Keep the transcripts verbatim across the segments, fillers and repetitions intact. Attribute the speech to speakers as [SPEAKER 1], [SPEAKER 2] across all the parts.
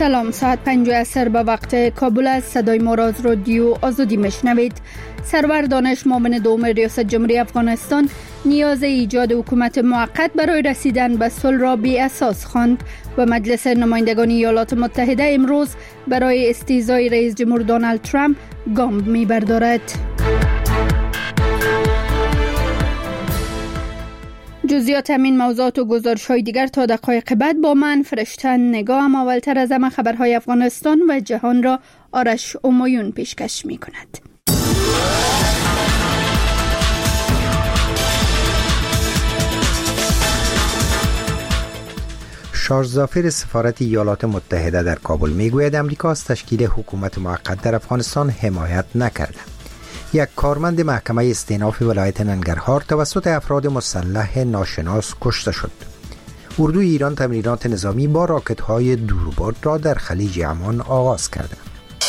[SPEAKER 1] سلام، ساعت پنج عصر به وقت کابل است. صدای ما را از رادیو آزادی میشنوید. سرور دانش معاون دوم ریاست جمهوری افغانستان نیاز ایجاد حکومت موقت برای رسیدن به صلح را بی اساس خواند و مجلس نمایندگان ایالات متحده امروز برای استیضای رئیس جمهور دونالد ترامپ گام می‌بردارد. جزئیات همین موضوعات و گزارش‌های دیگر تا دقایق بعد با من فرشته نگاه. هم اولتر از همه خبرهای افغانستان و جهان را آرش امایون پیشکش می‌کند.
[SPEAKER 2] شارژ ظافر سفارت ایالات متحده در کابل میگوید امریکا از تشکیل حکومت موقت در افغانستان حمایت نکرده. یک کارمند محکمه استئناف ولایت ننگرهار توسط افراد مسلح ناشناس کشته شد. اردوی ایران تمرینات نظامی با راکت‌های دوربرد را در خلیج عمان آغاز کرده.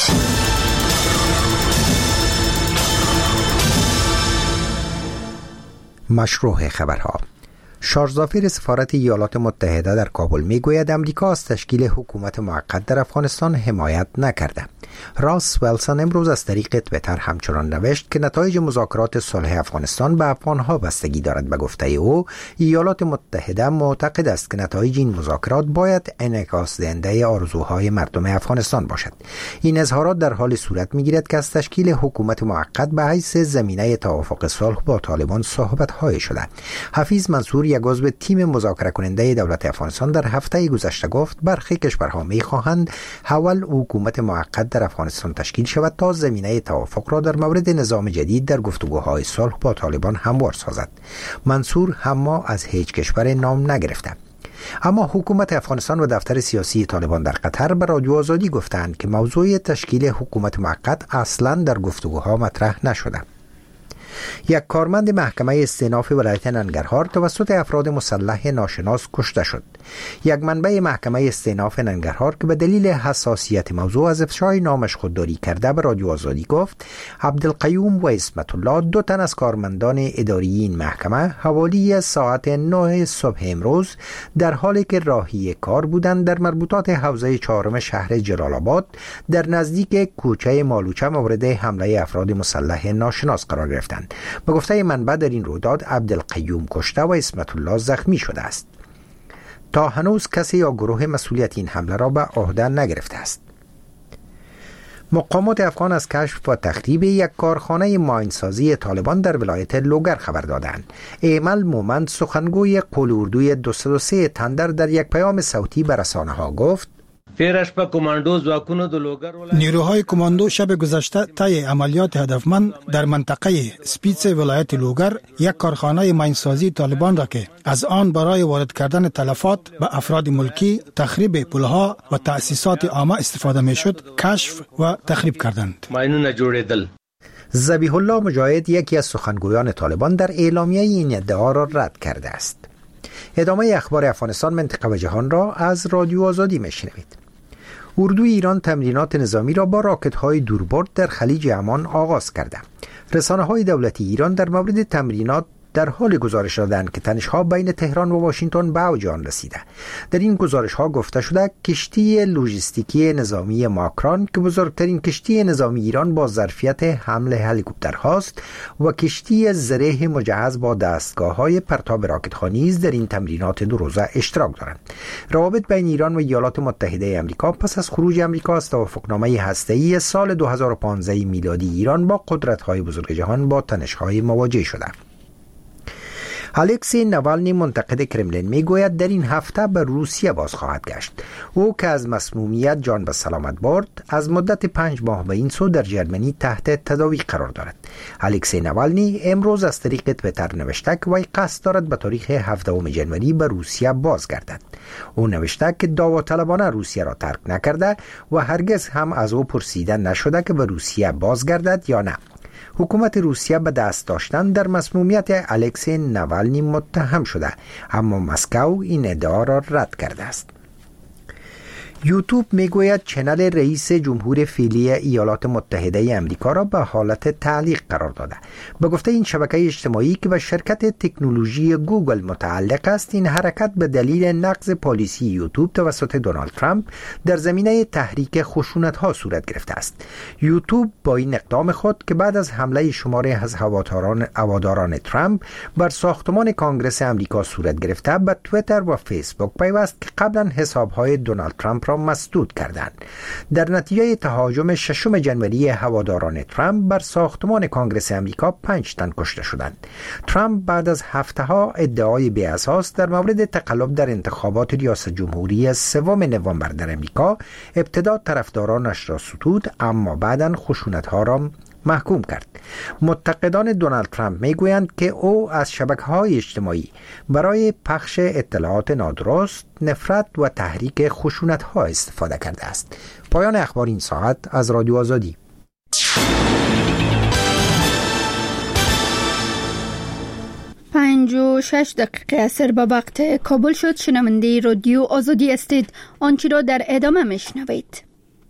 [SPEAKER 2] مشروع خبرها. شارژ ظافر سفارت ایالات متحده در کابل میگوید امریکا از تشکیل حکومت موقت در افغانستان حمایت نکرده. راس ولسون امروز از طریق توییتر همچنان نوشت که نتایج مذاکرات صلح افغانستان به افغانها بستگی دارد. به گفته او، ایالات متحده معتقد است که نتایج این مذاکرات باید انعکاس دهنده آرزوهای مردم افغانستان باشد. این اظهارات در حال صورت میگیرد که از تشکیل حکومت موقت به حیث زمینه توافق صلح با طالبان صحبت‌های شده. حفیظ منصور، یک عضو تیم مذاکره کننده دولت افغانستان، در هفته گذشته گفت برخی کشورها می‌خواهند اول حکومت موقت در افغانستان تشکیل شود تا زمینه توافق را در مورد نظام جدید در گفتگوهای صلح با طالبان هموار سازد. منصور اما از هیچ کشور نام نگرفته. اما حکومت افغانستان و دفتر سیاسی طالبان در قطر به رادیو آزادی گفتند که موضوع تشکیل حکومت موقت اصلاً در گفتگوها مطرح نشده. یک کارمند محکمه استئناف ولایت ننگرهار توسط افراد مسلح ناشناس کشته شد. یک منبع محکمه استئناف ننگرهار که به دلیل حساسیت موضوع از افشای نامش خودداری کرده به رادیو آزادی گفت عبدالقیوم و اسمت الله، دو تن از کارمندان اداری این محکمه، حوالی ساعت نه صبح امروز در حالی که راهی کار بودند در مربوطات حوزه چهارم شهر جلال آباد در نزدیک کوچه مالوچه مورد حمله افراد مسلح ناشناس قرار گرفتند. به گفته منبع در این رویداد عبدالقیوم کشته و اسمت الله زخمی شده است. تا هنوز کسی یا گروه مسئولیت این حمله را به عهده نگرفته است. مقامات افغان از کشف و تخریب یک کارخانه ماینسازی طالبان در ولایت لوگر خبر دادند. ایمل مومند، سخنگوی قول اردوی دویست و سه تندر، در یک پیام صوتی به رسانه‌ها گفت
[SPEAKER 3] نیروهای کماندو شب گذشته طی عملیات هدفمند در منطقه سپیتس ولایت لوگر یک کارخانه ماینسازی طالبان را که از آن برای وارد کردن تلفات به افراد ملکی، تخریب پلها و تأسیسات عامه استفاده میشد کشف و تخریب کردند.
[SPEAKER 2] ذبیح الله مجاهد، یکی از سخنگویان طالبان، در اعلامیه این ادعا را رد کرده است. ادامه اخبار افغانستان، منطقه و جهان را از رادیو آزادی میشنوید. اردوی ایران تمرینات نظامی را با راکت‌های دوربرد در خلیج عمان آغاز کرده. رسانه‌های دولتی ایران در مورد تمرینات در حال گزارش دادند که تنش‌ها بین تهران و واشنگتن به اوج آن رسیده. در این گزارش‌ها گفته شده کشتی لوجستیکی نظامی ماکران که بزرگترین کشتی نظامی ایران با ظرفیت حمل هلیکوپترهاست و کشتی زره مجهز با دستگاه‌های پرتاب راکت‌ها نیز در این تمرینات دو روزه اشتراک دارند. روابط بین ایران و ایالات متحده آمریکا پس از خروج آمریکا از توافقنامه هسته‌ای سال دو هزار و پانزده میلادی ایران با قدرت‌های بزرگ جهان با تنش‌های مواجه شده. الکسی نوالنی، منتقد کرملین، میگوید در این هفته به روسیه باز خواهد گشت. او که از مسمومیت جان به سلامت برد، از مدت پنج ماه به این سو در جرمنی تحت تداوی قرار دارد. الکسی نوالنی امروز از طریق توییتر نوشته که وی قصد دارد به تاریخ هفدهم ژانویه به روسیه بازگردد. او نوشته که داوطلبانه روسیه را ترک نکرده و هرگز هم از او پرسیده نشده که به روسیه بازگردد یا نه. حکومت روسیه به دست داشتن در مسمومیت الکسی نوالنی متهم شده، اما مسکو این ادعا را رد کرده است. یوتیوب میگوید چنل رئیس جمهور فعلی ایالات متحده امریکا را به حالت تعلیق قرار داده. به گفته این شبکه اجتماعی که به شرکت تکنولوژی گوگل متعلق است، این حرکت به دلیل نقض پالیسی یوتیوب توسط دونالد ترامپ در زمینه تحریک خشونت‌ها صورت گرفته است. یوتیوب با این اقدام خود که بعد از حمله شماری از هواداران هواداران ترامپ بر ساختمان کانگرس امریکا صورت گرفته، به توییتر و فیسبوک پیوست که قبلا حساب‌های دونالد ترامپ را مسدود کردند. در نتیجه تهاجم ششم جنوری هواداران ترامپ بر ساختمان کانگرس امریکا پنج تن کشته شدند. ترامپ بعد از هفته‌ها ادعای بی اساس در مورد تقلب در انتخابات ریاست جمهوری سوم نوامبر در امریکا ابتدا طرفدارانش را ستود، اما بعداً خشونت‌ها را محکوم کرد. منتقدان دونالد ترامپ میگویند که او از شبکه‌های اجتماعی برای پخش اطلاعات نادرست، نفرت و تحریک خشونت‌ها استفاده کرده است. پایان اخبار این ساعت از رادیو آزادی.
[SPEAKER 1] پنج و شش دقیقه اثر به وقت کابل شد. شنونده رادیو آزادی استید. آنچه را در ادامه میشنوید.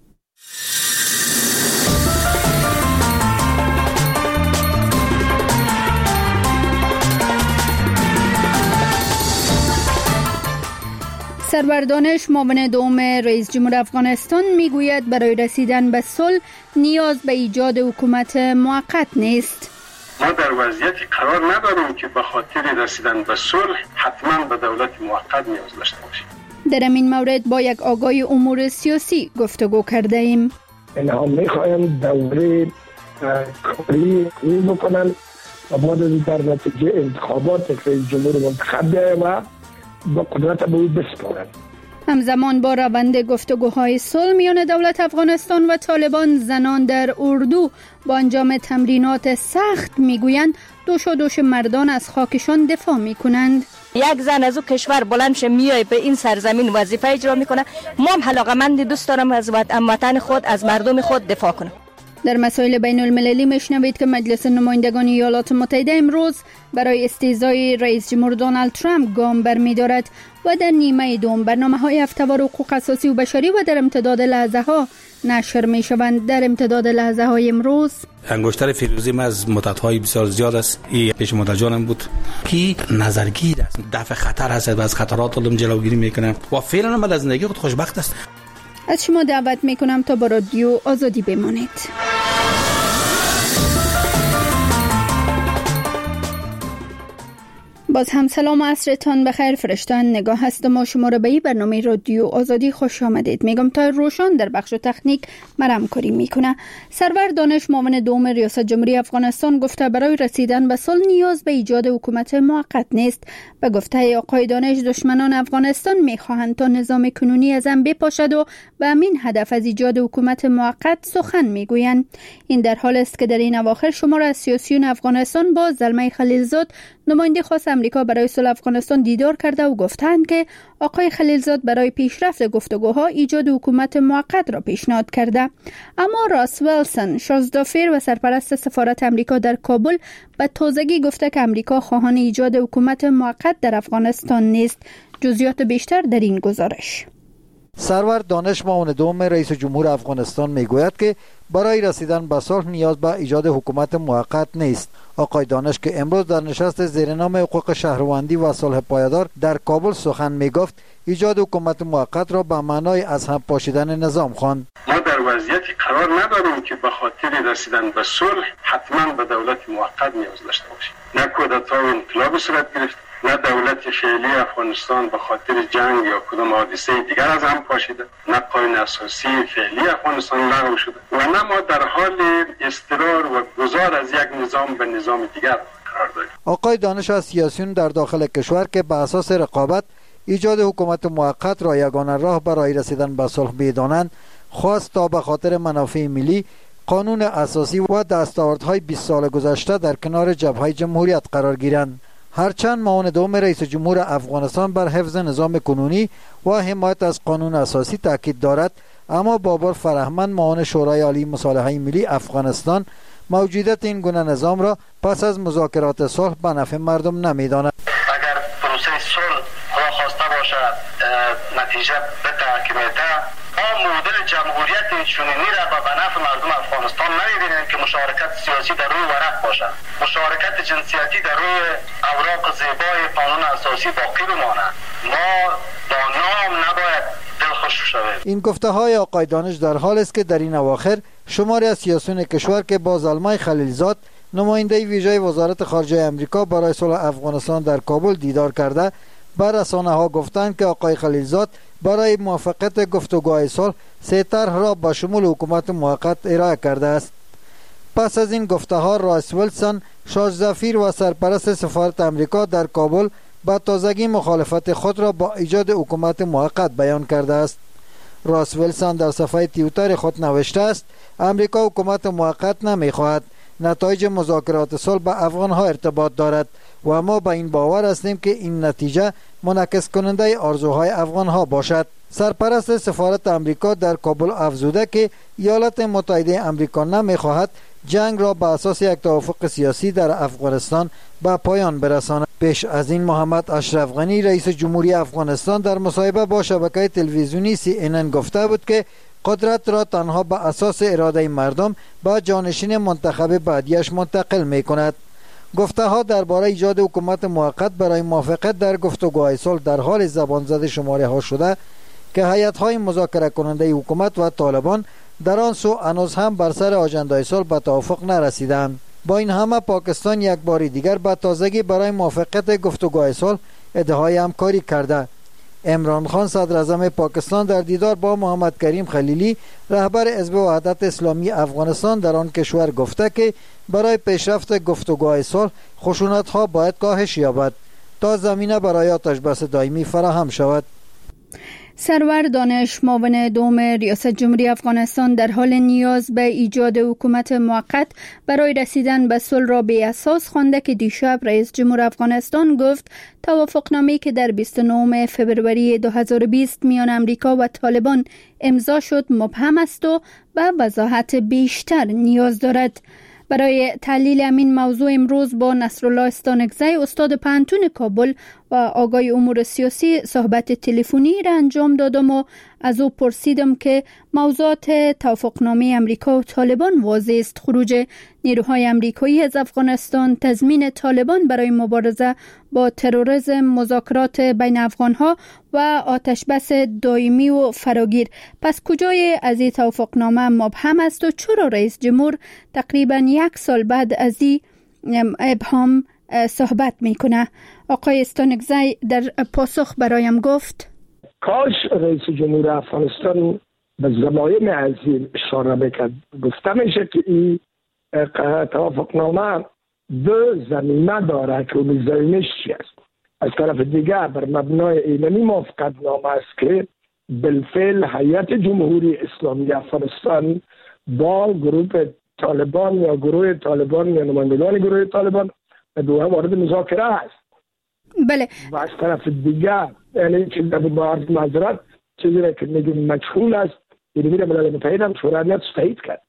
[SPEAKER 1] سرور دانش معاون دوم رئیس جمهور افغانستان میگوید برای رسیدن به صلح نیاز به ایجاد حکومت موقت نیست.
[SPEAKER 4] ما در وضعیتی قرار نداریم که به خاطر رسیدن به صلح حتما به دولت موقت نیاز داشته باشیم.
[SPEAKER 1] در این مورد با یک آگاه امور سیاسی گفتگو کرده ایم.
[SPEAKER 5] اینها میخواهند دوره کاری بکنن و بعد از در نتیجه انتخابات رئیس جمهور منتخب و با قدرت به او بسپارند.
[SPEAKER 1] همزمان با روند گفتگوهای صلح میان دولت افغانستان و طالبان، زنان در اردو با انجام تمرینات سخت میگویند دوش و دوش مردان از خاکشان دفاع میکنند.
[SPEAKER 6] یک زن از او کشور بلند شه میای به این سرزمین وظیفه اجرا میکنه. ما هم علاقه‌مند دوست دارم از وطن خود، از مردم خود دفاع کنم.
[SPEAKER 1] در مسائل بین المللی میشنوید که مجلس نمایندگان ایالات متحده امروز برای استیضای رئیس جمهور دونالد ترامپ گام برمی‌دارد و در نیمه دوم برنامه‌های هفته‌وار حقوق اساسی و بشری و در امتداد لحظه ها نشر می‌شوند. در امتداد لحظه های امروز
[SPEAKER 7] انگشتر فیروزی ما از مدت‌های بسیار زیاد است. این پیش مدت جانم بود که نظرگیر است، دفع خطر هست و از خطرات علم جلوگیری میکنه و فعلا من از زندگی خود خوشبخت است.
[SPEAKER 1] از شما دعوت میکنم تا با رادیو آزادی بمانید. باز هم سلام و عصرتان بخیر. فرشتان نگاه هستم و شما را به این برنامه رادیو آزادی خوش آمدید میگم. تا روشان در بخش تکنیک مرام کاری میکنه. سرور دانش معاون دوم ریاست جمهوری افغانستان گفته برای رسیدن به صلح نیاز به ایجاد حکومت موقت نیست. به گفته آقای دانش دشمنان افغانستان میخواهند تا نظام کنونی از هم بپاشد و به همین هدف از ایجاد حکومت موقت سخن میگویند. این در حال است که در این اواخر شمار از سیاسیون افغانستان با زلمه خلیلزاد نماینده خاص امریکا برای صلح افغانستان دیدار کرده و گفتند که آقای خلیلزاد برای پیشرفت گفتگوها ایجاد حکومت موقت را پیشنهاد کرده. اما راس ویلسون شازدافیر و سرپرست سفارت امریکا در کابل به تازگی گفته که امریکا خواهان ایجاد حکومت موقت در افغانستان نیست. جزئیات بیشتر در این گزارش.
[SPEAKER 8] سرور دانش معاون دوم رئیس جمهور افغانستان میگوید که برای رسیدن به صلح نیاز به ایجاد حکومت موقت نیست. آقای دانش که امروز در نشست زیرنام حقوق شهروندی و صلح پایدار در کابل سخن میگفت، ایجاد حکومت موقت را به معنای از هم پاشیدن نظام خواند.
[SPEAKER 4] ما در وضعیتی قرار نداریم که به خاطر رسیدن به صلح حتما به دولت موقت نیاز داشته باشیم. نه کودتا و انقلاب صورت گرفت، نه دولت فعلی افغانستان به خاطر جنگ یا کدام حادثه دیگر از هم پاشیده، نه قانون اساسی فعلی افغانستان لغو شده و نه ما در حال استقرار و گذار از یک نظام به نظام دیگر قرار داریم.
[SPEAKER 8] آقای دانش از سیاسیون در داخل کشور که به اساس رقابت ایجاد حکومت موقت را یگانه راه برای رسیدن به صلح بدانند، خواست تا به خاطر منافع ملی قانون اساسی و دستاوردهای بیست سال گذشته در کنار جبهه جمهوریت قرار گیرند. هرچند معاون دوم رئیس جمهور افغانستان بر حفظ نظام کنونی و حمایت از قانون اساسی تاکید دارد، اما بابر فرهمند معاون شورای عالی مصالحه ملی افغانستان موجودیت این گونه نظام را پس از مذاکرات صلح به نفع مردم نمی‌داند.
[SPEAKER 9] اگر پروسه صلح را خواسته باشد نتیجه بده که میده جمهوریت چنینی را به نفع مردم افغانستان نمی‌بینیم که مشارکت سیاسی در روی ورق باشد. مشارکت جنسیتی در روی اوراق زیبای قانون اساسی باقی بماند. ما با نام نباید دلخوش شویم.
[SPEAKER 8] این گفته های آقای دانش در حال است که در این اواخر شماری از سیاسیون کشور که با زلمه خلیلزاد نماینده ویژه وزارت خارجه امریکا برای صلح افغانستان در کابل دیدار کرده، بر رسانه ها گفتند که آقای خلیلزاد برای موافقت گفتگوهای صلح سه طرح را با شمول حکومت موقت ارائه کرده است. پس از این گفته ها رایس ویلسون، شاج زفیر و سرپرست سفارت امریکا در کابل با تازگی مخالفت خود را با ایجاد حکومت موقت بیان کرده است. رایس ویلسون در صفحه توییتر خود نوشته است: امریکا حکومت موقت نمیخواهد. نتایج مذاکرات صلح به افغان ها ارتباط دارد و ما به این باور هستیم که این نتیجه منعکس کننده آرزوهای افغان ها باشد. سرپرست سفارت امریکا در کابل افزوده که ایالات متحده امریکا نمیخواهد جنگ را به اساس یک توافق سیاسی در افغانستان به پایان برساند. پیش از این محمد اشرف غنی رئیس جمهوری افغانستان در مصاحبه با شبکه تلویزیونی سی ان ان گفته بود که قدرت را تنها به اساس اراده مردم با جانشین منتخب بعدیش منتقل می کند. گفته ها درباره ایجاد حکومت موقت برای موافقت در گفتگوهای صلح در حال زبان زده شماره ها شده که هیئت های مذاکره کننده حکومت و طالبان در آن سو هنوز هم بر سر آژندای صلح به توافق نرسیدند. با این همه پاکستان یک بار دیگر به تازگی برای موافقت گفتگوهای صلح ادعای همکاری کرده. عمران خان صدر اعظم پاکستان در دیدار با محمد کریم خلیلی رهبر حزب وحدت اسلامی افغانستان در آن کشور گفته که برای پیشرفت گفتگوهای صلح خشونت ها باید کاهش یابد تا زمینه برای آتش بس دائمی فراهم شود.
[SPEAKER 1] سرور دانش معاون دوم ریاست جمهوری افغانستان در حال نیاز به ایجاد حکومت موقت برای رسیدن به صلح را بی اساس خوانده که دیشب رئیس جمهور افغانستان گفت توافقنامه‌ای که در بیست و نهم فوریه دو هزار و بیست میان امریکا و طالبان امضا شد مبهم است و به وضاحت بیشتر نیاز دارد. برای تحلیل همین موضوع امروز با نصرالله استانکزی استاد پانتون کابل و آگای امور سیاسی صحبت تلفنی را انجام دادم و از او پرسیدم که موضوعات توافقنامه امریکا و طالبان واضح است خروج نیروهای امریکایی از افغانستان، تضمین طالبان برای مبارزه با تروریسم، مذاکرات بین افغانها و آتش بس دائمی و فراگیر. پس کجای از این توافقنامه مبهم است و چرا رئیس جمهور تقریبا یک سال بعد از این ابهام صحبت میکنه؟ آقای استانکزی در پاسخ برایم گفت
[SPEAKER 5] کاش رئیس جمهور افغانستان به ضمایم عظیم اشاره بکرد. گفته میشه که این توافقنامه دو زمینه داره که اون زمینش چی است. از طرف دیگر بر مبنای اینمی موافقت نامه است که بالفعل هیئت جمهوری اسلامی افغانستان با گروه طالبان یا گروه طالبان یا نمایندگان گروه طالبان دو هم وارد مذاکره است.
[SPEAKER 1] بله.
[SPEAKER 5] و از طرف دیگر یعنی که در معرض معذرت چیزی را که میگیم مجهول است، یعنی میره ملل متحد هم شورای امنیت تایید کرد.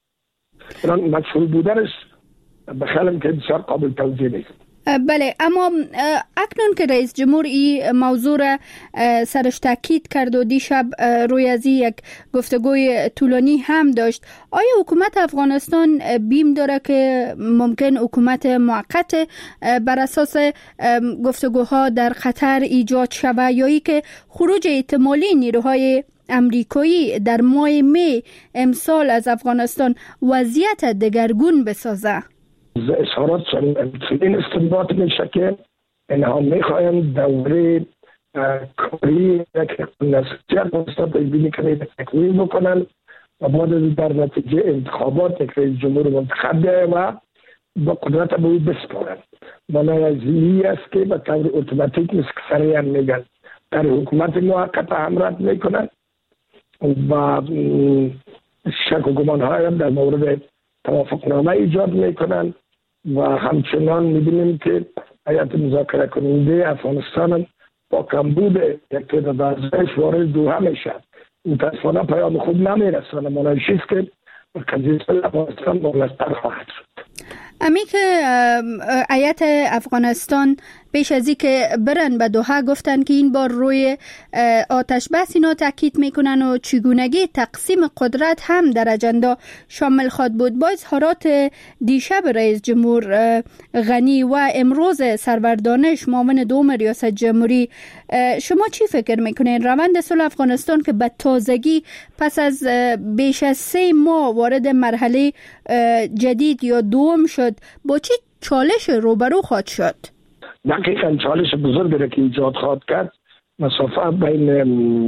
[SPEAKER 5] اون مجهول بودنش بخیالم که بسیار قابل توجیه نیست.
[SPEAKER 1] بله، اما اکنون که رئیس جمهور این موضوع را سرش تاکید کرد و دیشب روی از یک گفتگوی طولانی هم داشت، آیا حکومت افغانستان بیم داره که ممکن حکومت موقت بر اساس گفتگوها در قطر ایجاد شود یا ای که خروج احتمالی نیروهای امریکایی در ماه می امسال از افغانستان وضعیت دگرگون بسازه؟
[SPEAKER 5] اظهارات چنین استنباط میشه که اینها میخواهند دوره کاری که نسیت مستقل بینی کنید تکمیل بکنن و بعد از در نتیجه انتخابات یک رئیس جمهور منتخب بیاید و با قدرت به او بسپارن. معنی از این است که به طور اتوماتیک مثل سریعا میگن در حکومت موقت همراه میکنن و شک و گمان های هم در مورد توافقنامه ایجاد میکنن و همچنان میبینیم که هیئت مذاکره کننده افغانستان با کمبود یک تعداد اعضایش وارد دوحه میشه. متاسفانه پیام خوب نمیرسانه. معنیش است که قضیه افغانستان مغلق‌تر خواهد شد.
[SPEAKER 1] امی که هیئت افغانستان پیش از این که برن به دوحه گفتن که این بار روی آتش بس اینا تاکید میکنن و چگونگی تقسیم قدرت هم در اجندا شامل خواهد بود. با اظهارات دیشب رئیس جمهور غنی و امروز سرور دانش معاون دوم ریاست جمهوری، شما چی فکر میکنین روند صلح افغانستان که به تازگی پس از بیش از سه ماه وارد مرحله جدید یا دوم شد با چی چالش روبرو خواهد شد؟
[SPEAKER 5] دقیقاً چالش بزرگی را که ایجاد خواهد کرد مسافه بین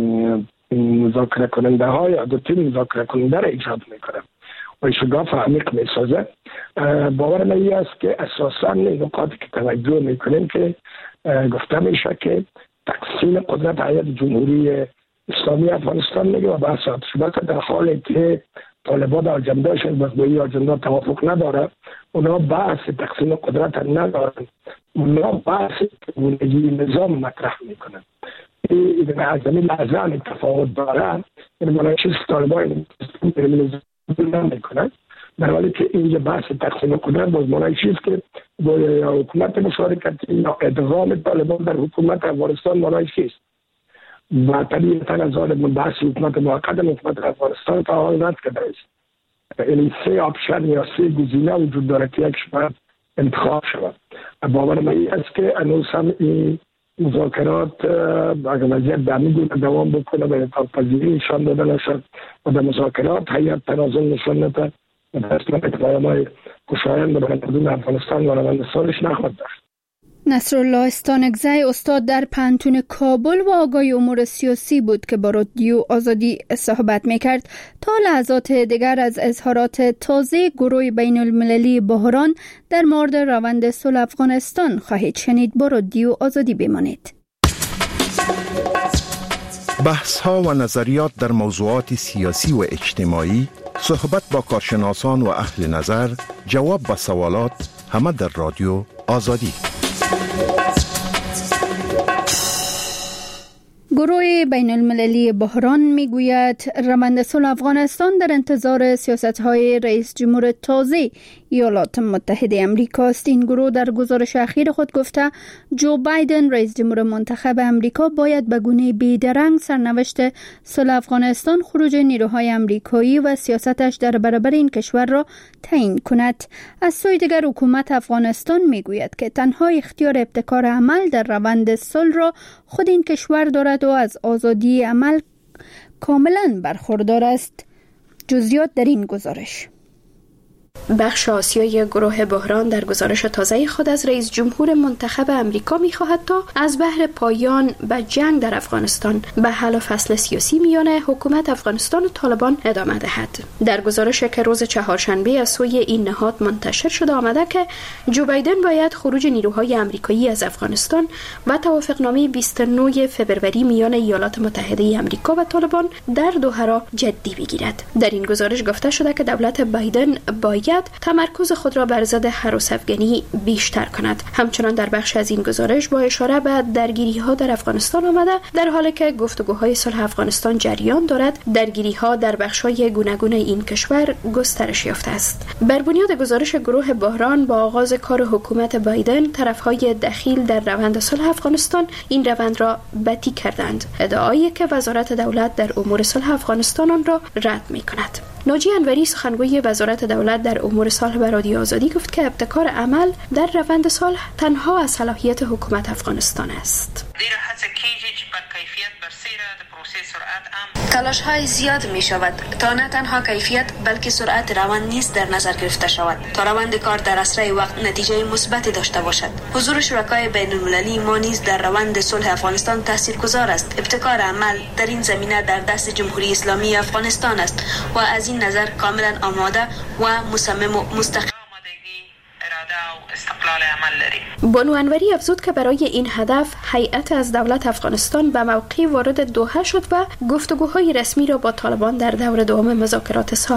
[SPEAKER 5] مذاکره کننده های یا دو تیم مذاکره کننده را ایجاد میکنه و شگاف عمیق میسازه. باور من است که اساساً نکاتی که توجه میکنیم که گفته میشه که تقسیم قدرت هیئت جمهوری اسلامی افغانستان میگه و بحث شده در حالی که طالبان اجنداشون با این اجندا توافق نداره، اونا بحث تقسیم قدرت ندارن، اونا بحث گونگی نظام مطرح میکنن. این از زمین لحظه تفاوت داره، این معنی چیز طالبان نظام نمیکنن، در حالی که اینجا بحث تقسیم قدرت باز معنی چیز که با حکومت مشارکتی یا ادغام طالبان در حکومت افغانستان معنی چیست و طبیعتا از آن بحث حکومت موقت حکومت افغانستان تا آن رد کرده است. این سه آپشن یا سه گزینه وجود داره که یک شما انتخاب شود. باور من این است که هنوز هم این مذاکرات اگر وضعیت به همین گونه دوام بکنه و انعطاف پذیری نشان داده نشد و در مذاکرات هیئت تنازل نشان نده و در اصلا پیام‌های خوشایند برای مردم افغانستان و روند صلحش نخواهد داشت.
[SPEAKER 1] نصرالله استانکزی استاد در پانتون کابل و آگاهی امور سیاسی بود که با رادیو آزادی صحبت میکرد. تا لحظات دیگر از اظهارات تازه گروه بین المللی بحران در مورد روند صلح افغانستان خواهید شنید. با رادیو آزادی بمانید.
[SPEAKER 10] بحث ها و نظریات در موضوعات سیاسی و اجتماعی، صحبت با کارشناسان و اهل نظر، جواب به سوالات، همه در رادیو آزادی.
[SPEAKER 1] گروه بین المللی بحران میگوید روند صلح افغانستان در انتظار سیاست‌های رئیس جمهور تازه ایالات متحده امریکا است. این گروه در گزارش اخیر خود گفته جو بایدن رئیس جمهور منتخب امریکا باید به گونه بی‌درنگ سرنوشت صلح افغانستان، خروج نیروهای امریکایی و سیاستش در برابر این کشور را تعیین کند. از سوی دیگر حکومت افغانستان میگوید که تنها اختیار ابتکار عمل در روند صلح را خود این کشور دارد و از آزادی عمل کاملا برخوردار است. جزئیات در این گزارش.
[SPEAKER 11] بخش آسیای گروه بحران در گزارش تازه خود از رئیس جمهور منتخب امریکا می‌خواهد تا از بحر پایان به جنگ در افغانستان به حل و فصل سیاسی میان حکومت افغانستان و طالبان ادامه دهد. در گزارش که روز چهارشنبه از سوی این نهاد منتشر شده آمده که جو بایدن باید خروج نیروهای امریکایی از افغانستان و توافقنامه بیست و نه فوریه میان ایالات متحده امریکا و طالبان در دوحه را جدی بگیرد. در این گزارش گفته شده که دولت بایدن باید تمرکز خود را بر ضد هراس افغانی بیشتر کند. همچنان در بخش از این گزارش با اشاره به درگیری‌ها در افغانستان آمده در حالی که گفتگوهای صلح افغانستان جریان دارد، درگیری‌ها در بخش‌های گوناگون این کشور گسترش یافته است. بر بنیاد گزارش گروه بحران با آغاز کار حکومت بایدن، طرف‌های دخیل در روند صلح افغانستان این روند را بطی کردند. ادعایی که وزارت دولت در امور صلح افغانستان آن را رد می‌کند. ناجی انوری سخنگوی وزارت دولت در امور صلح به رادیو آزادی گفت که ابتکار عمل در روند صلح تنها از صلاحیت حکومت افغانستان است.
[SPEAKER 12] تلاش های زیاد می شود تا نه تنها کیفیت بلکه سرعت روند نیز در نظر گرفته شود تا روند کار در اسرع وقت نتیجه مثبتی داشته باشد. حضور شرکای بین المللی ما نیز در روند صلح افغانستان تاثیرگذار است. ابتکار عمل در این زمینه در دست جمهوری اسلامی افغانستان است و از این نظر کاملا آماده و مصمم و مستقیم
[SPEAKER 11] استقلال عمل لري. بانو انوری افزود که برای این هدف هیئت از دولت افغانستان به موقع وارد دوحه شد و گفتگوهای رسمی را با طالبان در دور دوم مذاکرات صلح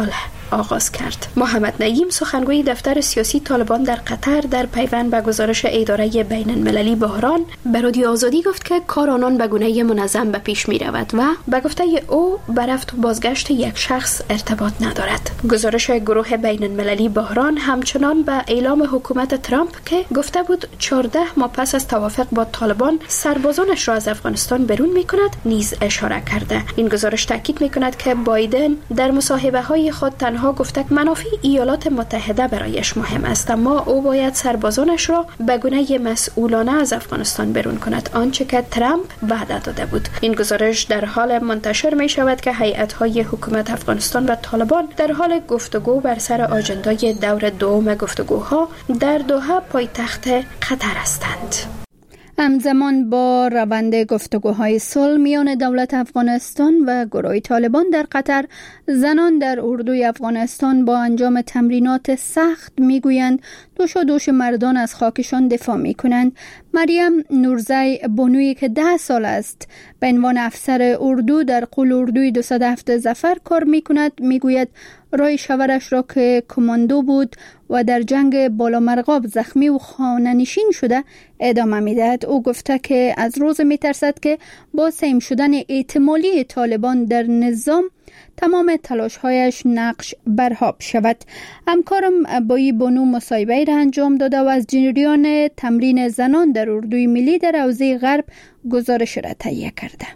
[SPEAKER 11] آغاز کرد. محمد نعیم سخنگوی دفتر سیاسی طالبان در قطر در پیوند به گزارش اداره بین المللی بحران به رادیو آزادی گفت که کار آنان به گونه منظم به پیش می رود و به گفته او به رفت و بازگشت یک شخص ارتباط ندارد. گزارش گروه بین المللی بحران همچنان به اعلام حکومت ترامپ که گفته بود چهارده ماه پس از توافق با طالبان سربازانش را از افغانستان برون می کند نیز اشاره کرده. این گزارش تاکید می کند که بایدن در مصاحبه های خود تنها گفته که منافع ایالات متحده برایش مهم است، اما او باید سربازانش را به گونه مسئولانه از افغانستان برون کند، آنچه که ترامپ وعده داده بود. این گزارش در حال منتشر می شود که هیئت‌های حکومت افغانستان و طالبان در حال گفتگو بر سر آژندای دور دوم گفتگوها در دوحه پایتخت قطر هستند.
[SPEAKER 1] همزمان با روند گفتگوهای صلح میان دولت افغانستان و گروه طالبان در قطر، زنان در اردوی افغانستان با انجام تمرینات سخت میگویند دوش و دوش مردان از خاکشان دفاع میکنند. مریم نورزی بانویی که ده سال است به عنوان افسر اردو در قول اردوی دویست و هفت ظفر کار میکند، میگوید رای شوهرش را که کماندو بود و در جنگ بالامرغاب زخمی و خانه نشین شده ادامه میدهد. او گفته که از روز میترسد که با سهم شدن احتمالی طالبان در نظام تمام تلاش‌هایش نقش برآب شود. همکارم با این بانو مصاحبه را انجام داده و از جریان تمرین زنان در اردوی ملی در حوزه غرب گزارش را تهیه کرده.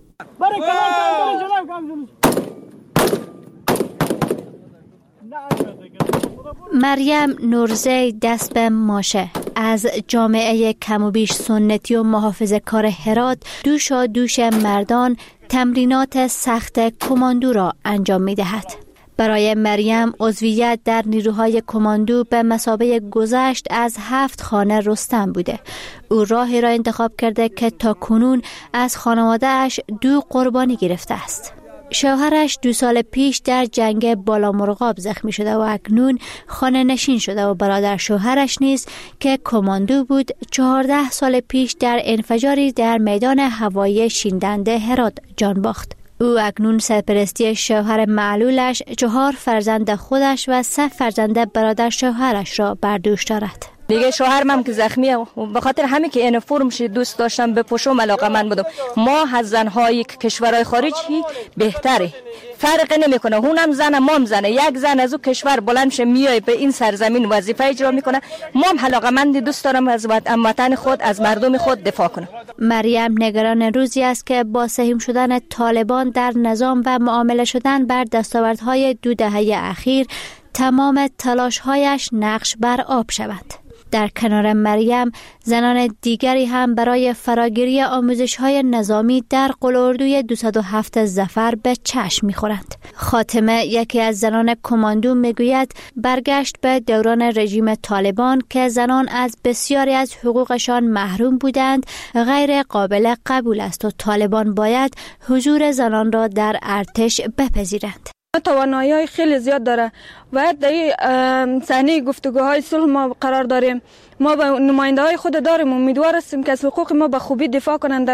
[SPEAKER 13] مریم نورزی دست به ماشه از جامعه کم و بیش سنتی و محافظه کار هرات دوشا دوش مردان تمرینات سخت کماندو را انجام می دهد. برای مریم عضویت در نیروهای کماندو به مثابه گذشت از هفت خانه رستم بوده. او راهی را انتخاب کرده که تا کنون از خانواده‌اش دو قربانی گرفته است. شوهرش دو سال پیش در جنگ بالامرغاب زخمی شده و اکنون خانه نشین شده و برادر شوهرش نیز که کماندو بود چهارده سال پیش در انفجاری در میدان هوایی شیندنده هرات جان باخت. او اکنون سرپرستی شوهر معلولش، چهار فرزند خودش و سه فرزند برادر شوهرش را بر دوش دارد.
[SPEAKER 6] دیگه شوهرم هم که زخمیه، به خاطر همین که اینفرمش دوست داشتم بپوشم علاقه‌مند بودم. ما از زنهای کشورهای خارجی بهتره، فرق نمیکنه، اونم زنه مام زنه، یک زن از اون کشور بلند شه میای به این سرزمین وظیفه اجرا میکنه. مام علاقه‌مند دوست دارم از وطن خود، از مردم خود دفاع کنم.
[SPEAKER 13] مریم نگران روزی است که با سهم شدن طالبان در نظام و معامله شدن بر دستاوردهای دو دهه اخیر تمام تلاش‌هایش نقش بر آب شود. در کنار مریم زنان دیگری هم برای فراگیری آموزش‌های نظامی در قول اردوی دویست و هفت ظفر به چشم می‌خورند. خاتمه یکی از زنان کماندو میگوید برگشت به دوران رژیم طالبان که زنان از بسیاری از حقوقشان محروم بودند غیر قابل قبول است و طالبان باید حضور زنان را در ارتش بپذیرند.
[SPEAKER 14] توانایی خیلی زیاد داره و در این صحنه گفتگوهای صلح ما قرار داریم. ما با نماینده های خود داریم، امیدوار هستیم که از حقوق ما به خوبی دفاع کنند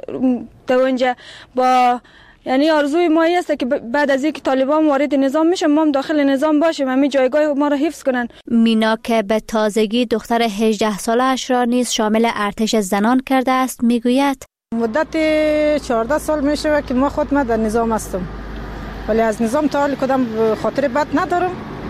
[SPEAKER 14] در اونجا. با یعنی آرزوی ما است که بعد از اینکه طالبان وارد نظام میشه ما هم داخل نظام باشیم، همین جایگاه ما را حفظ کنند.
[SPEAKER 13] مینا که به تازگی دختر هجده ساله اش را نیز شامل ارتش زنان کرده است میگوید
[SPEAKER 15] مدت چهارده سال میشه که ما خود ما در نظام هستم، ولی از نظام تا حال کدام خاطر بد ندارم.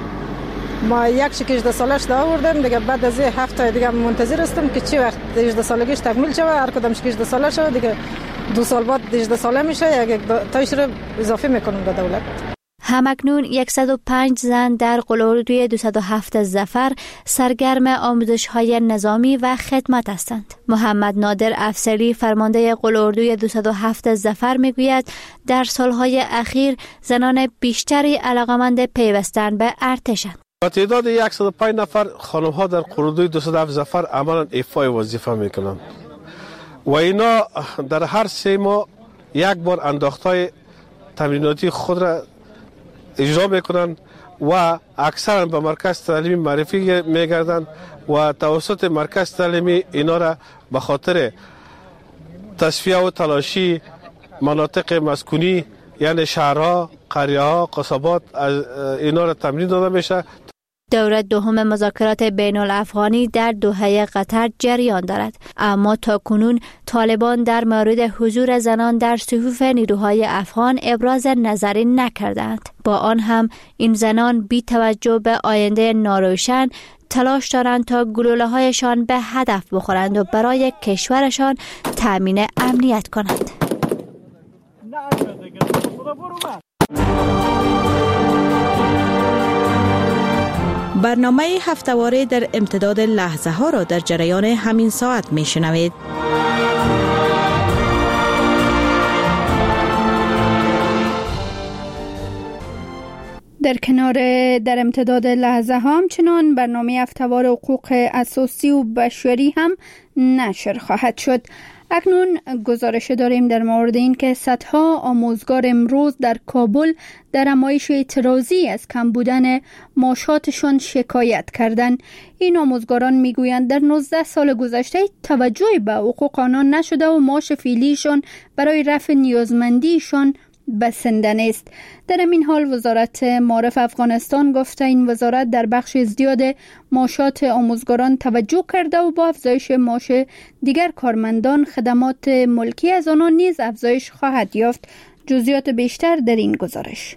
[SPEAKER 15] ما یک شکل هجده سالش دا آوردم دیگه، بعد از هفت تا دیگه منتظر هستم که چی وقت هجده سالگیش تکمیل شه، هر کدام شکل هجده ساله شه دیگه دو سال بعد هجده ساله میشه، یک تایش رو اضافه میکنم به دولت.
[SPEAKER 13] همکنون صد و پنج زن در قول اردوی دویست و هفت ظفر سرگرم آموزش‌های نظامی و خدمت هستند. محمد نادر افسری فرمانده قول اردوی دویست و هفت ظفر میگوید در سالهای اخیر زنان بیشتری علاقمند پیوستن به ارتشند.
[SPEAKER 16] با تعداد صد و پنج نفر خانم‌ها در قول اردوی دویست و هفت ظفر عملاً ایفای وظیفه میکنند و اینا در هر سه ماه یک بار انداختای تمریناتی خود را اجرا میکنند و اکثرا به مرکز تعلیمی معرفی میگردند و توسط مرکز تعلیمی اینا را به خاطر تصفیه و تلاشی مناطق مسکونی یعنی شهرها، قریه‌ها، قصبات از اینا را تمرین داده میشه.
[SPEAKER 13] دوره دوم مذاکرات بین الافغانی در دوحه قطر جریان دارد، اما تا کنون طالبان در مورد حضور زنان در صفوف نیروهای افغان ابراز نظری نکردند. با آن هم این زنان بی توجه به آینده ناروشن تلاش دارند تا گلوله هایشان به هدف بخورند و برای کشورشان تامین امنیت کنند.
[SPEAKER 17] برنامه هفته‌واره در امتداد لحظه ها را در جریان همین ساعت می شنوید.
[SPEAKER 1] در کنار در امتداد لحظه ها همچنان برنامه هفته‌وار حقوق اساسی و بشری هم نشر خواهد شد. اکنون گزارش داریم در مورد این که صدها آموزگار امروز در کابل در نمایش اعتراضی از کم بودن معاشاتشان شکایت کردند. این آموزگاران میگویند در نوزده سال گذشته توجهی به حقوق آنان نشده و معاش فعلیشان برای رفع نیازمندیشان بسنده نیست. در این حال وزارت معارف افغانستان گفته این وزارت در بخش زیاد معاشات آموزگاران توجه کرده و با افزایش معاش دیگر کارمندان خدمات ملکی از آنان نیز افزایش خواهد یافت. جزئیات بیشتر در این گزارش.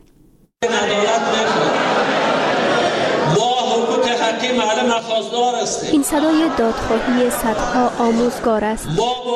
[SPEAKER 18] این صدای دادخواهی صدها آموزگار است.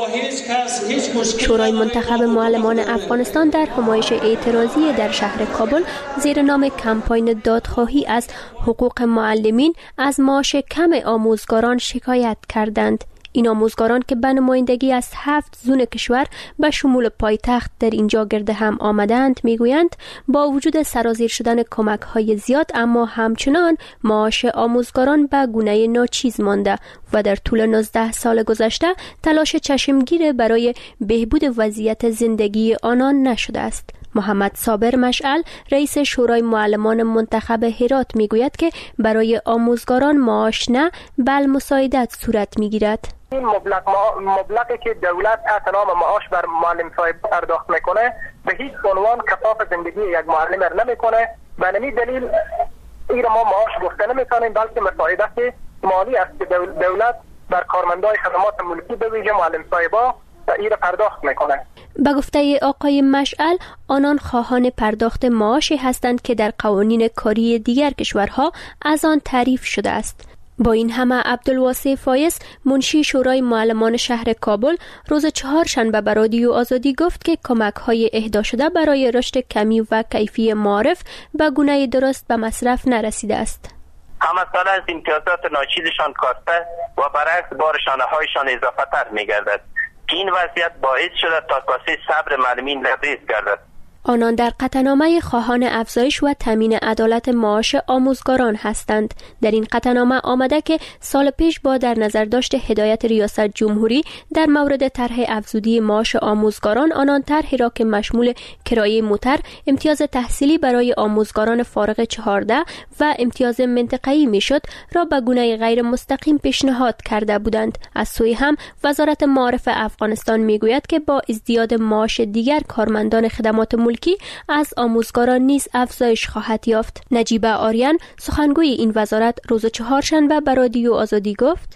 [SPEAKER 18] شورای منتخب معلمان افغانستان در همایش اعتراضی در شهر کابل زیر نام کمپاین دادخواهی از حقوق معلمین از معاش کم آموزگاران شکایت کردند. این آموزگاران که به نمایندگی از هفت زون کشور به شمول پایتخت در اینجا گرد هم آمدند میگویند با وجود سرازیر شدن کمک های زیاد اما همچنان معاش آموزگاران به گونه ناچیز مانده و در طول نوزده سال گذشته تلاش چشمگیر برای بهبود وضعیت زندگی آنان نشده است. محمد صابر مشعل رئیس شورای معلمان منتخب هرات میگوید که برای آموزگاران معاش نه بل مساعدت صورت میگیرد.
[SPEAKER 19] این مبلغ مبلغی که دولت اتنام معاش بر معلم صاحب پرداخت میکنه به هیچ عنوان کفاف زندگی یک معلم را نمیکنه. به همین دلیل این ما معاش گفته نمیکنیم بلکه مساعدت مالی است که دولت بر کارمندای خدمات ملکی به ویژه معلم صاحبا این را پرداخت میکنه.
[SPEAKER 18] به گفته آقای مشعل آنان خواهان پرداخت معاشی هستند که در قوانین کاری دیگر کشورها از آن تعریف شده است. با این همه عبدالواسع فایز منشی شورای معلمان شهر کابل روز چهارشنبه به رادیو آزادی گفت که کمک های اهدا شده برای رشد کمی و کیفی معارف به گونه درست به مصرف نرسیده است.
[SPEAKER 9] همه سال از امتیازات ناچیزشان کاسته و برعکس بارشانه هایشان اضافه تر می گردد. این وضعیت باعث شده تا کاسه صبر معلمین لبریز گردد.
[SPEAKER 18] آنان در قطعنامه خواهان افزایش و تامین عدالت معاش آموزگاران هستند. در این قطعنامه آمده که سال پیش با در نظر داشت هدایت ریاست جمهوری در مورد طرح افزودی معاش آموزگاران آنان طرحی را که مشمول کرایه موتر، امتیاز تحصیلی برای آموزگاران فارغ چهارده و امتیاز منطقه‌ای میشد را به گونه غیر مستقیم پیشنهاد کرده بودند. از سوی هم وزارت معارف افغانستان میگوید که با ازدیاد معاش دیگر کارمندان خدمات ملکی از آموزگاران نیز افزایش خواهد یافت. نجیبه آریان سخنگوی این وزارت روز چهارشنبه به رادیو آزادی گفت: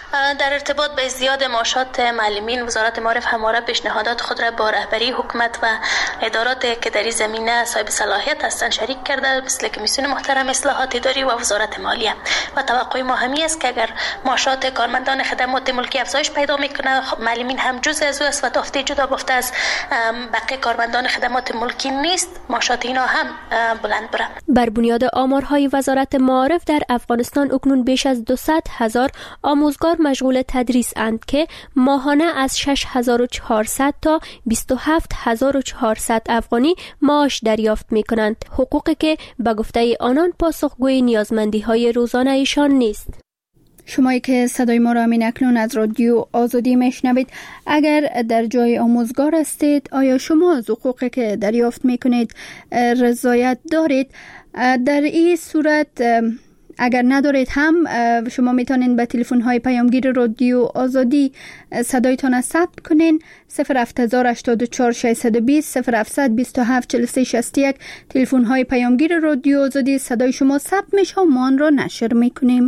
[SPEAKER 12] در ارتباط به ازدیاد معاشات معلمین وزارت معارف همواره پیشنهادات خود را با رهبری حکومت و ادارات که در این زمینه صاحب صلاحیت هستند شریک کرده، مثل کمیسیون محترم اصلاحات اداری و وزارت مالیه. و توقع ما همی است که اگر معاشات کارمندان خدمات ملکی افزایش پیدا میکنه، معلمین هم جزء از او است و تافته جدا بافته از بقیه کارمندان خدمات ملکی نیست، معاشات اینا هم بلند بره.
[SPEAKER 18] بر بنیاد آمارهای وزارت معارف در افغانستان اکنون بیش از دویست هزار آموزگار مشغول تدریس اند که ماهانه از شش هزار و چهارصد تا بیست و هفت هزار و چهارصد افغانی معاش دریافت می کنند، حقوقی که به گفته آنان پاسخگوی نیازمندی های روزانه ایشان نیست.
[SPEAKER 1] شمایی که صدای ما را همین اکنون از رادیو آزادی میشنوید، اگر در جای آموزگار هستید، آیا شما از حقوقی که دریافت میکنید رضایت دارید؟ در این صورت اگر ندارید هم شما میتونین به تلفن های پیامگیر رادیو آزادی صدایتان ثبت کنین. صفر هفت هزار هشتاد و چهار ششصد و بیست صفر هفتصد بیست و هفت چهل و سه شصت و یک تلفن های پیامگیر رادیو آزادی، صدای شما ثبت میشه و ما آن را نشر میکنیم.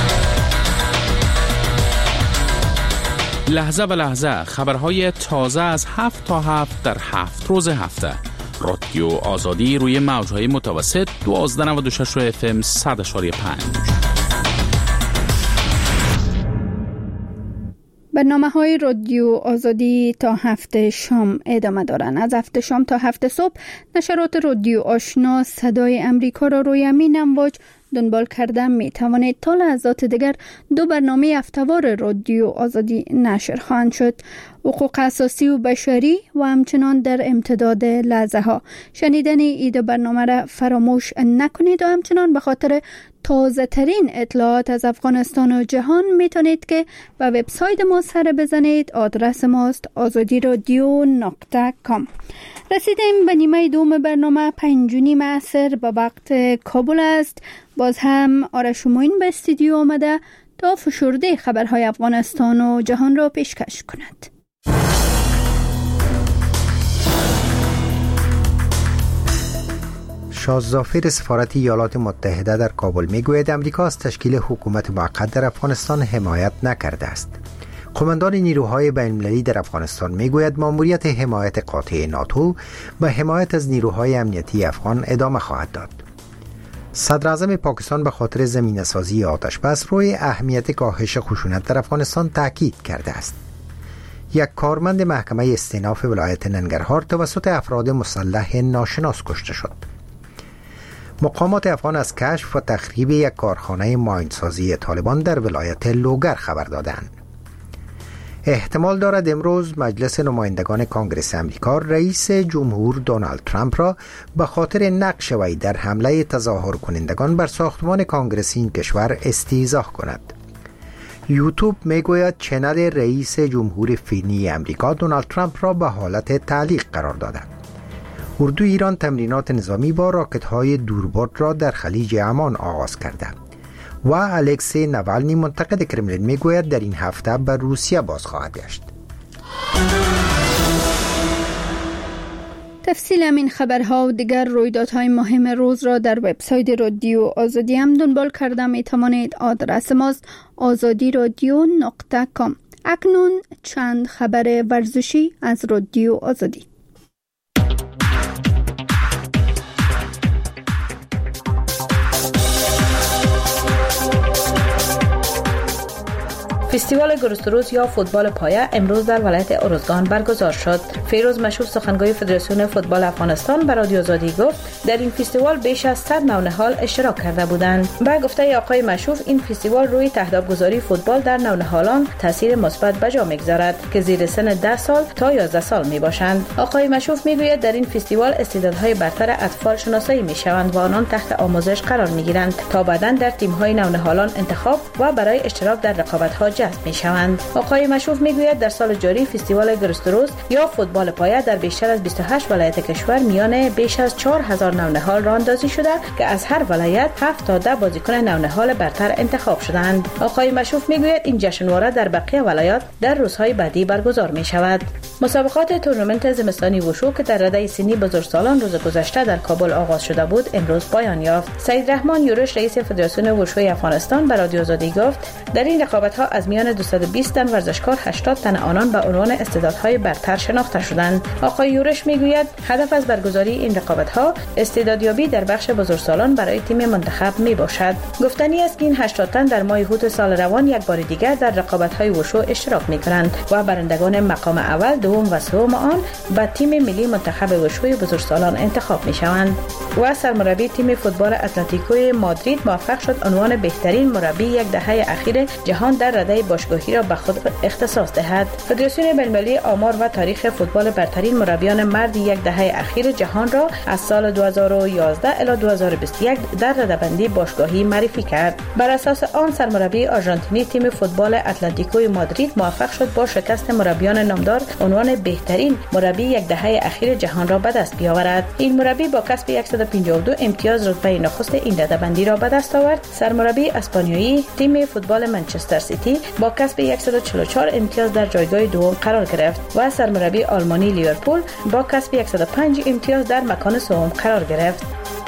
[SPEAKER 20] لحظه به لحظه خبرهای تازه از هفت تا هفت در هفت روز هفته. رادیو آزادی روی موجهای متوسط دوازده نود و شش اف ام صد و پنج.
[SPEAKER 1] برنامه های رادیو آزادی تا هفته شام ادامه دارند. از هفته شام تا هفته صبح نشرات رادیو آشنا صدای امریکا را روی همین امواج دنبال کرده می توانید. تا لحظات دیگر دو برنامه هفته‌وار رادیو آزادی نشر خواهند شد: حقوق اساسی و بشری و همچنان در امتداد لحظه ها. شنیدن این برنامه را فراموش نکنید و همچنان به خاطر تازه ترین اطلاعات از افغانستان و جهان میتونید که به وبسایت ما سر بزنید. آدرس ماست آزادی رادیو نقطه کام. رسیدیم به نیمه دوم برنامه. پنج و نیم عصر به وقت کابل است. باز هم آرش موین به استودیو آمده تا فشرده خبرهای افغانستان و جهان را پیشکش کند.
[SPEAKER 2] شازظافر سفارت ایالات متحده در کابل میگوید امریکا از تشکیل حکومت موقت در افغانستان حمایت نکرده است. قماندان نیروهای بین‌المللی در افغانستان میگوید ماموریت حمایت قاطع ناتو و حمایت از نیروهای امنیتی افغان ادامه خواهد داد. صدر اعظم پاکستان به خاطر زمینه‌سازی آتش‌بس روی اهمیت کاهش خشونت در افغانستان تاکید کرده است. یک کارمند محکمه استئناف ولایت ننگرهار توسط افراد مسلح ناشناس کشته شد. مقامات افغان از کشف و تخریب یک کارخانه ماینسازی طالبان در ولایت لوگر خبر دادند. احتمال دارد امروز مجلس نمایندگان کانگرس امریکا رئیس جمهور دونالد ترامپ را به خاطر نقش وی در حمله تظاهر کنندگان بر ساختمان کانگرس این کشور استیضاح کند. یوتیوب میگوید چنل رئیس جمهور فعلی امریکا دونالد ترامپ را به حالت تعلیق قرار داده. اردو ایران تمرینات نظامی با راکت‌های دوربرد را در خلیج عمان آغاز کرده و الکسی نوالنی منتقد کرملین میگوید در این هفته به روسیه باز خواهد گشت.
[SPEAKER 1] تفصیل همین خبرها و دیگر رویدادهای مهم روز را در وبسایت رادیو آزادی هم دنبال کرده می توانید. آدرس ماست آزادی رادیو نقطه کام. اکنون چند خبر ورزشی از رادیو آزادی.
[SPEAKER 17] فستیوال گرستروس یا فوتبال پایه امروز در ولایت ارزگان برگزار شد. فیروز مشوف سخنگوی فدراسیون فوتبال افغانستان به رادیو آزادی گفت در این فستیوال بیش از صد نونهال اشتراک کرده بودند. با گفته آقای مشوف این فستیوال روی تهدابگذاری فوتبال در نونهالان تاثیر مثبت به جا می‌گذارد که زیر سن ده سال تا یازده سال میباشند. آقای مشوف میگوید در این فستیوال استعدادهای برتر اطفال شناسایی میشوند و آنان تحت آموزش قرار میگیرند تا بعداً در تیم‌های نونهالان انتخاب و برای اشتراک در رقابت‌ها جذب میشوند. آقای مشوف میگوید در سال جاری فستیوال گرستروس یا فوتبال پایه در بیشتر از بیست و هشت ولایت کشور میان بیش از چهار هزار نونهال راه اندازی شده که از هر ولایت هفت تا ده بازیکن نونهال برتر انتخاب شدند. آقای مشوف میگوید این جشنواره در بقیه ولایات در روزهای بعدی برگزار می شود. مسابقات تورنمنت زمستانی وشو که در رده سنی بزرگسالان روز گذشته در کابل آغاز شده بود امروز پایان یافت. سید رحمان یورش رئیس فدراسیون وشوی افغانستان به رادیو آزادی گفت در این رقابت‌ها از میان دویست و بیست تن ورزشکار هشتاد تن آنان به عنوان استعدادهای برتر شناخته شدند. آقای یورش میگوید هدف از برگزاری این رقابت‌ها استعدادیابی در بخش بزرگسالان برای تیم منتخب میباشد. گفتنی است که این هشتاد تن در ماه هوت سال روان یک بار دیگر در رقابت‌های وشو اشتراک می‌کنند و برندگان مقام اول، دوم و سوم آن به تیم ملی منتخب وشوی بزرگسالان انتخاب می‌شوند. و سرمربی تیم فوتبال اتلتیکوی مادرید موفق شد عنوان بهترین مربی یک دهه اخیر جهان در رده رده باشگاهی را به خود اختصاص دهد. فدراسیون بین‌المللی آمار و تاریخ فوتبال برترین مربیان مرد یک دهه اخیر جهان را از سال دو هزار و یازده الی دو هزار و بیست و یک در رده‌بندی باشگاهی معرفی کرد. بر اساس آن سرمربی آرژانتینی تیم فوتبال اتلتیکو مادرید موفق شد با شکست مربیان نامدار عنوان بهترین مربی یک دهه اخیر جهان را به دست بیاورد. این مربی با کسب صد و پنجاه و دو امتیاز رتبه نخست این رده‌بندی را به دست آورد. سرمربی اسپانیایی تیم فوتبال منچستر سیتی با کسب صد و چهل و چهار امتیاز در جایگاه دوم قرار گرفت و سرمربی آلمانی لیورپول با کسب صد و پنج امتیاز در مکان سوم قرار گرفت.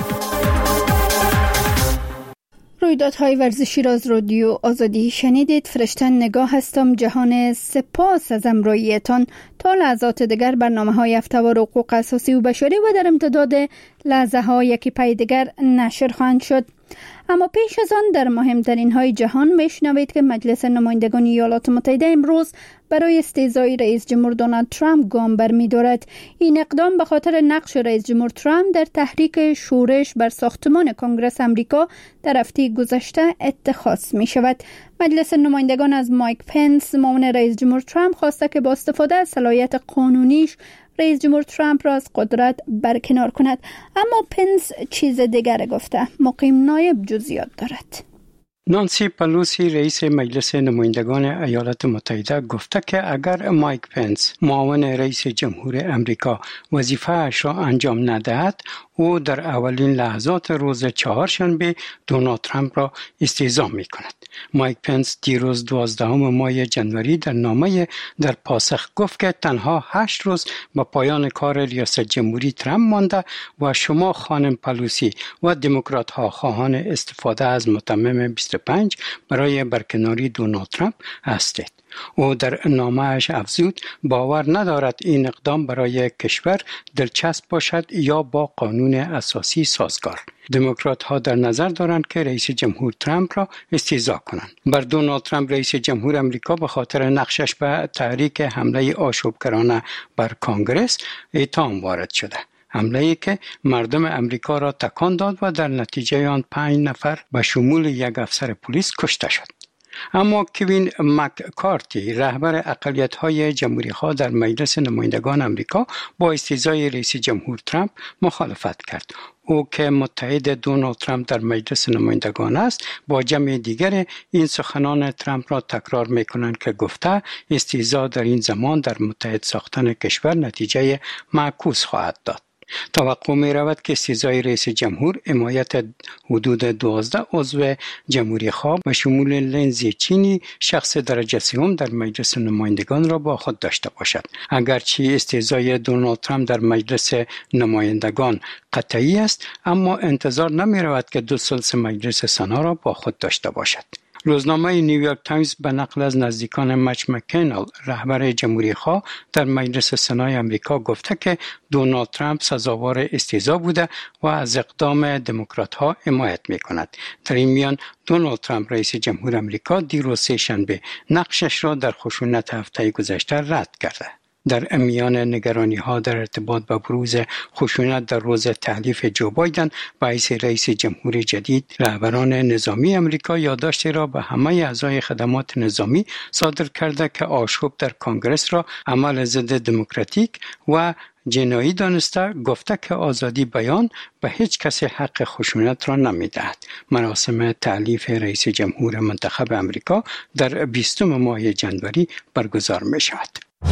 [SPEAKER 1] رویدادهای ورزشی را از رادیو آزادی شنیدید. فرشته نگاه هستم. جهان سپاس از همراهیتان. تا لحظات دیگر برنامه‌های هفته‌وار حقوق اساسی و بشری و در امتداد لحظه‌های یکی پی دیگر نشر خواهند شد. اما پیش از آن در مهمترین های جهان میشنوید که مجلس نمایندگان ایالات متحده امروز برای استعزای رئیس جمهور دونالد ترامپ گام برمی‌دارد. این اقدام به خاطر نقش رئیس جمهور ترامپ در تحریک شورش بر ساختمان کنگره آمریکا در هفته گذشته اتخاذ می شود. مجلس نمایندگان از مایک پنس معاون رئیس جمهور ترامپ خواسته که با استفاده از صلاحیت قانونیش رئیس جمهور ترامپ را از قدرت برکنار کند. اما پنس چیز دیگر گفته. مقیم نایب جزئیات دارد.
[SPEAKER 21] نانسی پلوسی رئیس مجلس نمایندگان ایالات متحده گفته که اگر مایک پنس معاون رئیس جمهور امریکا وظیفه‌اش را انجام ندهد او در اولین لحظات روز چهارشنبه دونالد ترامپ را استعزا می کند. مایک پنس دیروز دوازدهم ماه جنوری در نامه در پاسخ گفت که تنها هشت روز به پایان کار ریاست جمهوری ترامپ مانده و شما خانم پلوسی و دموکرات ها خواهان استفاده از متمم بیست و پنج برای برکناری دونالد ترامپ هستید. او در نامه‌اش افزود باور ندارد این اقدام برای کشور دلچسب باشد یا با قانون اساسی سازگار. دموکرات ها در نظر دارند که رئیس جمهور ترامپ را استعزا کنند. بر دونالد ترامپ رئیس جمهور امریکا به خاطر نقشش به تحریک حمله آشوبگرانه بر کانگرس اتهام وارد شده. حمله‌ای که مردم امریکا را تکان داد و در نتیجه آن پنج نفر به شمول یک افسر پلیس کشته شد. اما کوین مککارتی رهبر اقلیت‌های جمهوری‌خواه در مجلس نمایندگان امریکا با استعزای رئیس جمهور ترامپ مخالفت کرد. او که متحد دونالد ترامپ در مجلس نمایندگان است با جمع دیگر این سخنان ترامپ را تکرار می‌کنند که گفته استعزا در این زمان در متحد ساختن کشور نتیجه معکوس خواهد داد. توقع می رود که استعزای رئیس جمهور حمایت حدود دوازده عضو جمهوری خواه و شمول لنزی چینی شخص درجه سوم در مجلس نمایندگان را با خود داشته باشد. اگرچه استعزای دونالد ترامپ در مجلس نمایندگان قطعی است، اما انتظار نمی رود که دو ثلث مجلس سنا را با خود داشته باشد. روزنامه نیویورک تایمز به نقل از نزدیکان مچ مکینل رهبر جمهوری خواه در مجلس سنای امریکا گفته که دونالد ترامپ سزاوار استعزا بوده و از اقدام دموکرات ها حمایت می کند. در این میان دونالد ترامپ رئیس جمهور امریکا دیروز سه شنبه نقشش را در خشونت هفته گذشته رد کرده. در میان نگرانی ها در ارتباط با بروز خشونت در روز تحلیف جو بایدن به حیث رئیس جمهور جدید، رهبران نظامی امریکا یادداشتی را به همه اعضای خدمات نظامی صادر کرده که آشوب در کنگرس را عمل ضد دموکراتیک و جنایی دانسته، گفته که آزادی بیان به هیچ کسی حق خشونت را نمی‌دهد. مراسم تحلیف رئیس جمهور منتخب امریکا در بیستم ماه جنوری برگزار می شود.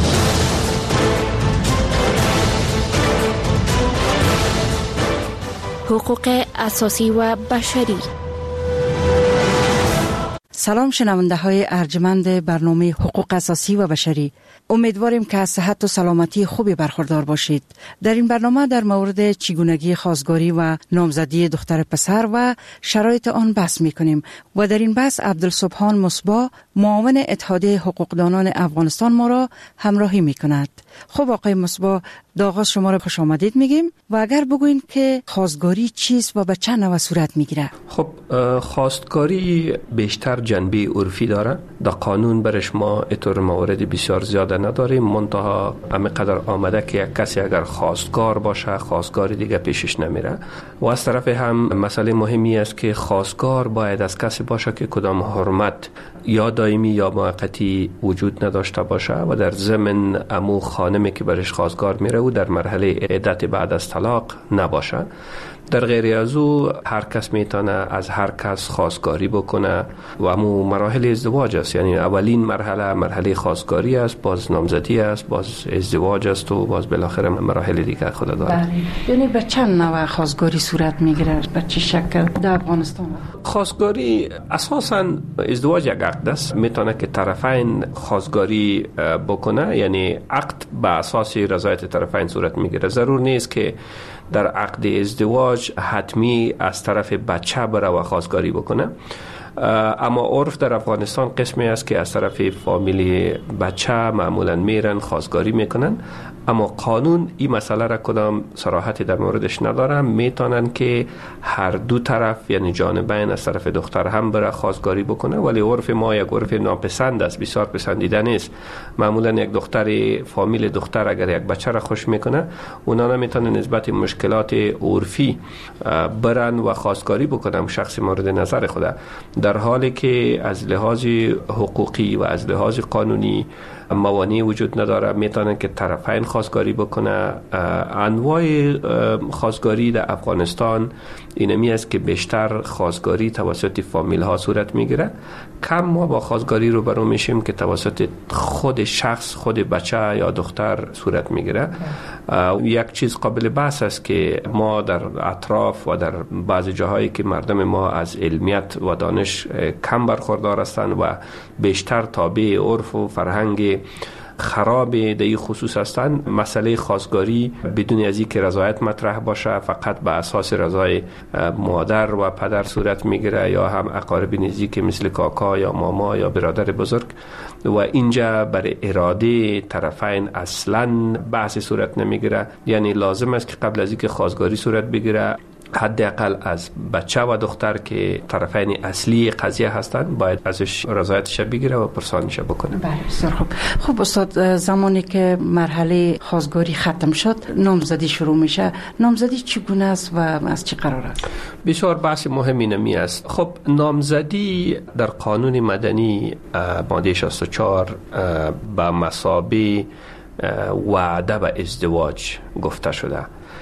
[SPEAKER 18] حقوق اساسی و بشری.
[SPEAKER 22] سلام شنونده های ارجمند برنامه حقوق اساسی و بشری. امیدواریم که از صحت و سلامتی خوبی برخوردار باشید. در این برنامه در مورد چگونگی خواستگاری و نامزدی دختر پسر و شرایط آن بحث می‌کنیم و در این بحث عبدالسبحان مصباح معاون اتحادیه حقوقدانان افغانستان ما را همراهی می‌کند. خب آقای مصباح، در آغاز شما را خوش آمدید میگیم و اگر بگوین که خواستگاری چیست و به چه نوع صورت میگیره؟
[SPEAKER 23] خب خواستگاری بیشتر جنبه عرفی داره. در قانون برش ما اینطور موارد بسیار زیاده نداریم، منتها همه قدر آمده که یک کسی اگر خواستگار باشه خواستگاری دیگه پیشش نمیره. و از طرف هم مسئله مهمی است که خواستگار باید از کسی باشه که کدام حرمت یا دائمی یا موقتی وجود نداشته باشه و در ضمن امو خانمی که برش خواستگار میره و در مرحله عدت بعد از طلاق نباشه. در غیر از او هر کس میتونه از هر کس خواستگاری بکنه و امو مراحل ازدواج است، یعنی اولین مرحله مرحله خواستگاری است، باز نامزدی است، باز ازدواج است و باز بالاخره مراحل دیگر خود داره.
[SPEAKER 22] بله. یعنی به چند نوع خواستگاری صورت میگیره؟ به چه شکل در افغانستان؟
[SPEAKER 23] خواستگاری اساساً ازدواج یک عقد است، میتونه که طرفین خواستگاری بکنه، یعنی عقد به اساس رضایت طرفین صورت میگیره. ضرور نیست که در عقد ازدواج حتمی از طرف بچه بره و خواستگاری بکنه، اما عرف در افغانستان قسمی است که از طرف فامیلی بچه معمولا میرن خواستگاری میکنن، اما قانون این مسئله را کدام صراحتی در موردش نداره. میتونن که هر دو طرف یعنی جانبین از طرف دختر هم بره خواستگاری بکنه، ولی عرف ما یک عرف ناپسند است، بسیار پسندیده نیست. معمولا یک دختر فامیل دختر اگر یک بچه را خوش میکنه، اونا نمیتونن نسبت مشکلات عرفی برن و خواستگاری بکنن شخص مورد نظر خود، در حالی که از لحاظ حقوقی و از لحاظ قانونی موانعی وجود نداره. میتونن که طرفین خواستگاری بکنه. انواع خواستگاری در افغانستان اینمی است که بیشتر خواستگاری توسط فامیل ها صورت میگیره. کم ما با خواستگاری رو برو میشیم که توسط خود شخص، خود بچه یا دختر صورت میگیره. یک چیز قابل بحث است که ما در اطراف و در بعضی جاهایی که مردم ما از علمیت و دانش کم برخوردار هستند و بیشتر تابع عرف و فرهنگ خراب در این خصوص هستند، مسئله خواستگاری بدون از اینکه رضایت مطرح باشه فقط به اساس رضای مادر و پدر صورت میگیره یا هم اقارب نزدیک مثل کاکا یا ماما یا برادر بزرگ، و اینجا بر اراده طرفین اصلا بحث صورت نمیگیره. یعنی لازم است که قبل از اینکه خواستگاری صورت بگیره حداقل از بچه و دختر که طرفین اصلی قضیه هستند باید ازش رضایتش بگیره و پرسانش بکنه.
[SPEAKER 22] بله بسیار خوب. خب استاد، زمانی که مرحله خواستگاری ختم شد نامزدی شروع میشه. نامزدی چگونه است و از چه قرار است؟
[SPEAKER 23] بسیار بحث مهمی نمی است. خب نامزدی در قانون مدنی ماده شصت و چهار به مثابه وعده به ازدواج گفته شده